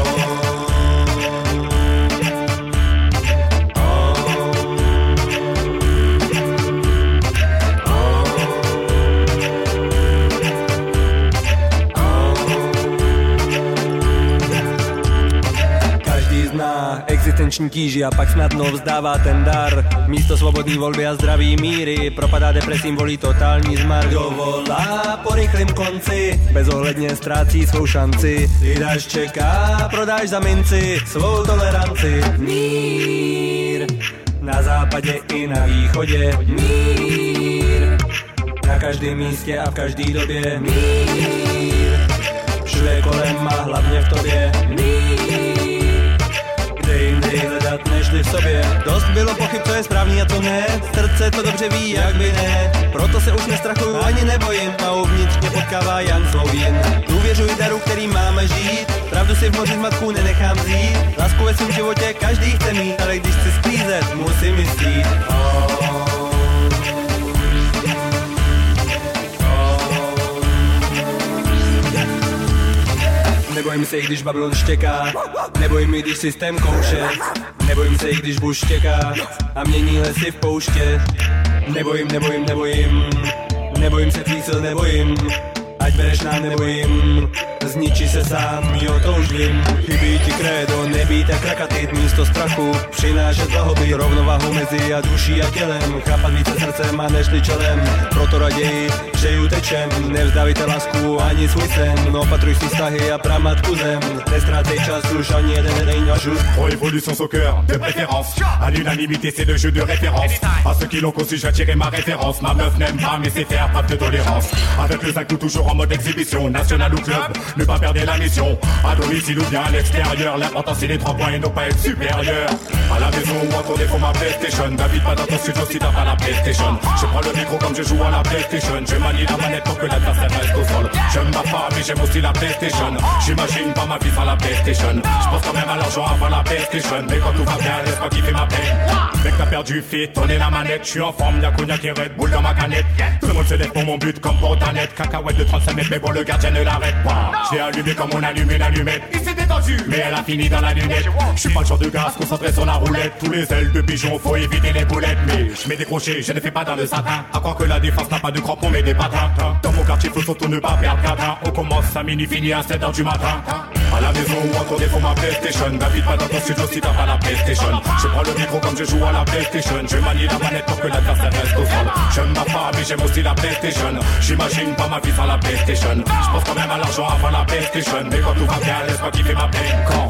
Existenční tíži a pak snadno vzdává ten dar. Místo svobodný volby a zdraví míry propadá depresím, volí totální zmar. Kdo volá po rychlým konci, bezohledně ztrácí svou šanci. Ty dáš čeká, prodáš za minci svou toleranci. Mír na západě i na východě. Mír na každém místě a v každý době. Mír dobře ví, jak by ne. Proto se už nestrachuju ani nebojím a uvnitř mě potkává Jan Slovín. Důvěřuji daru, který máme žít, pravdu si v moři zmatku nenechám vzít. Lásku ve svém životě každý chce mít, ale když chci sklízet, musím jistít. Oh. Nebojím se, i když Babylon štěká, nebojím mi, když systém kouše, nebojím se, i když buš štěká a mění lesy v pouště. Nebojím, nebojím, nebojím, nebojím se tvých sil, nebojím, ať bereš nám, nebojím, zničí se sám, jo, to už vím. Chybí ti krédo, nebýt jak rakatit, místo strachu přinášet blahobyt, rovnováhu mezi a duší a tělem, chápat více srdcem a nežli čelem, proto raději přeju tečem, nevzdávejte lásku ani svůj sen, opatruj si vztahy a pramatku zem, nestrácej čas už ani jeden den a žus. Pro évolution soccer, de préférence, à l'unanimité c'est le jeu de référence, à ceux qui l'ont conçu j'attirerai ma référence, ma meuf n'aime pas mais c'est faire preuve de tolérance, avec le zinc toujours en mode exhibition, national ou club, ne pas perdre la mission, à domicile ou bien à l'extérieur, l'important c'est les trois points et non pas être supérieur. À la maison ou entre défaut ma PlayStation, n'habite pas dans ton studio si t'as pas la PlayStation. Je prends le micro comme je joue à la PlayStation, je manie la manette pour que l'adversaire reste au sol. J'aime ma femme mais j'aime aussi la PlayStation, j'imagine pas ma vie sans la PlayStation. Je pense quand même à l'argent avant la PlayStation, mais quand tout va bien laisse pas kiffer ma peine. Mec t'as perdu fit, tourner la manette, je suis en forme, y'a cognac et Red Bull dans ma canette. Tout le monde se lève pour mon but comme pour Danette, cacahuète de trente-cinq mètres mais bon le gardien ne l'arrête pas. Je l'ai allumé comme on allume une allumette, il s'est détendu mais elle a fini dans la lunette. Je suis pas le genre de gars concentré sur la roulette, tous les ailes de pigeon faut éviter les boulettes. Mais je mets des crochets, je ne fais pas dans le satin, à croire que la défense n'a pas de crampons mais des patins. Dans mon quartier faut surtout ne pas perdre cadin, on commence à minuit, finit à sept heures du matin. À la maison ou encore des fois ma PlayStation, n'habite pas dans ton studio si t'as pas la PlayStation. Je prends le micro comme je joue à la PlayStation, je manie la manette pour que l'adversaire reste au sol. J'aime ma femme mais j'aime aussi la PlayStation, j'imagine pas ma vie sans la PlayStation. Je pense quand même à l'argent avant la PlayStation, mais quand tout va bien laisse pas kiffer ma peine. Quand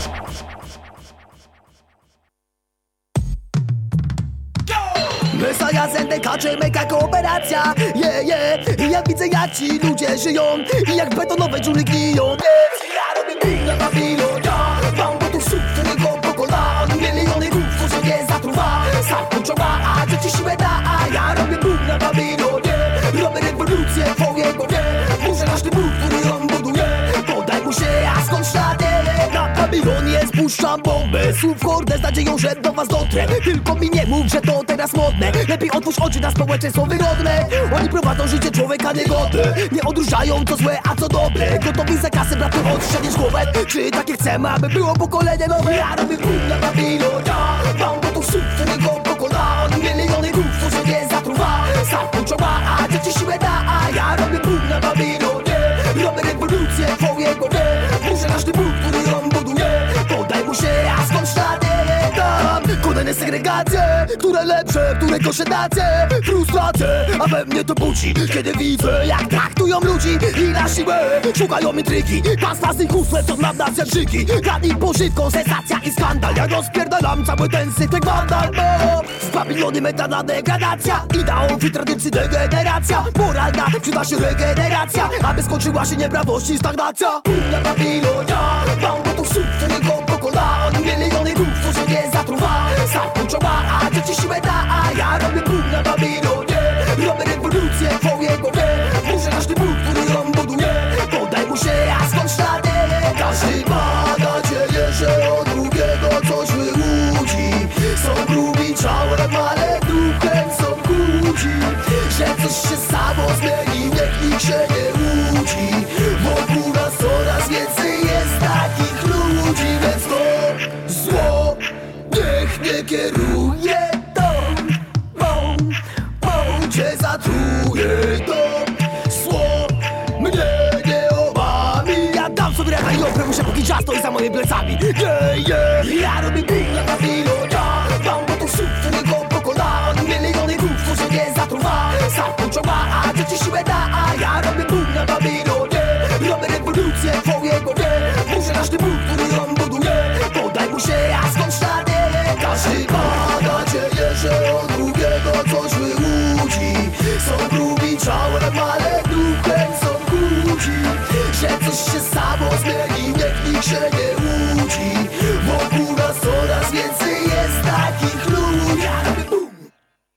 My sajazem dekacze, meka kooperacja, yeah, yeah. I ja widzę jak ci ludzie żyją i jak betonowe dziury gniją. Więc ja robię bum na Babilonia, mam gotów słów, którego pokona. On miliony głów, co nie zatruwa, sam kluczowa, a dzieci siłę da. A ja robię bum na Babilonie, robię rewolucję w twojej głowie. Muszę każdy Bóg, który on buduje, podaj mu się, a skąd ślady. Na Babilonie spuszczam bombę, słów hordę z nadzieją, że do was dotrę. Tylko mi nie mów, że to teraz modne. Lepiej otwórz oczy na społeczeństwo wygodne. Oni prowadzą życie człowieka niegodne, nie odróżniają co złe, a co dobre. Gotowi za kasę, braty, odstrzelić głowę. Czy takie chcemy, aby było pokolenie nowe? Ja robię bum na Babilonia, mam gotów słów, którego pokona. On miliony głów, co nie zatruwa, sam kluczowa, a dzieci siłę da. A ja robię bum na Babilonie, robię rewolucję w twojej głowie. Muszę każdy Bóg, który on buduje, podaj mu się, a skąd ślady. Tam kolejne segregacje, które lepsze, które gorsze nacje. Frustracje, a we mnie to budzi, kiedy widzę jak traktują ludzi i na siłę szukają intrygi. Państwa z nich usłe, to nam nacja żygi. Dla nich pożywką, sensacja i skandal. Ja rozpierdalam cały ten sytek wandal, bo w Babilonie metana degradacja, ideałów i tradycji degeneracja. Moralna przyda się regeneracja, aby skończyła się nieprawość i stagnacja. Bum na Babilonia, mam gotów słów, którego pokona. On miliony głów, co nie zatruwa, sam kluczowa, a dzieci siłę da. A ja robię bum na Babilonie, robię rewolucję w twojej głowie. Muszę każdy Bóg, który on buduje, podaj mu się, a skąd ślady. Każdy ma nadzieję, że od drugiego coś wyłudzi. Są grubi ciałem, ale duchem są chudzi. Że coś się samo zmieni, niech nikt się nie łudzi. Wokół nas coraz więcej jest takich ludzi, więc to zło niech nie kieruje tą mą, mą cię zatruje to zło mnie nie omami. Ja dam sobie rękę i oprę muszę, póki czas stoi za moimi plecami. Yeah, yeah. Ja robię bum na Babilonia, mam gotów słów, którego pokona. On miliony głów, co nie zatruwa, sam kluczowa, a dzieci siłę da. A ja robię bum na Babilonie, robię rewolucję w twojej głowie. Muszę każdy Bóg, który on buduje, podaj mu się, a skąd ślady. Każdy ma nadzieję, że od drugiego coś wyłudzi. Są grubi ciałem, ale duchem są chudzi. Że coś się samo zmieni, niech nikt się nie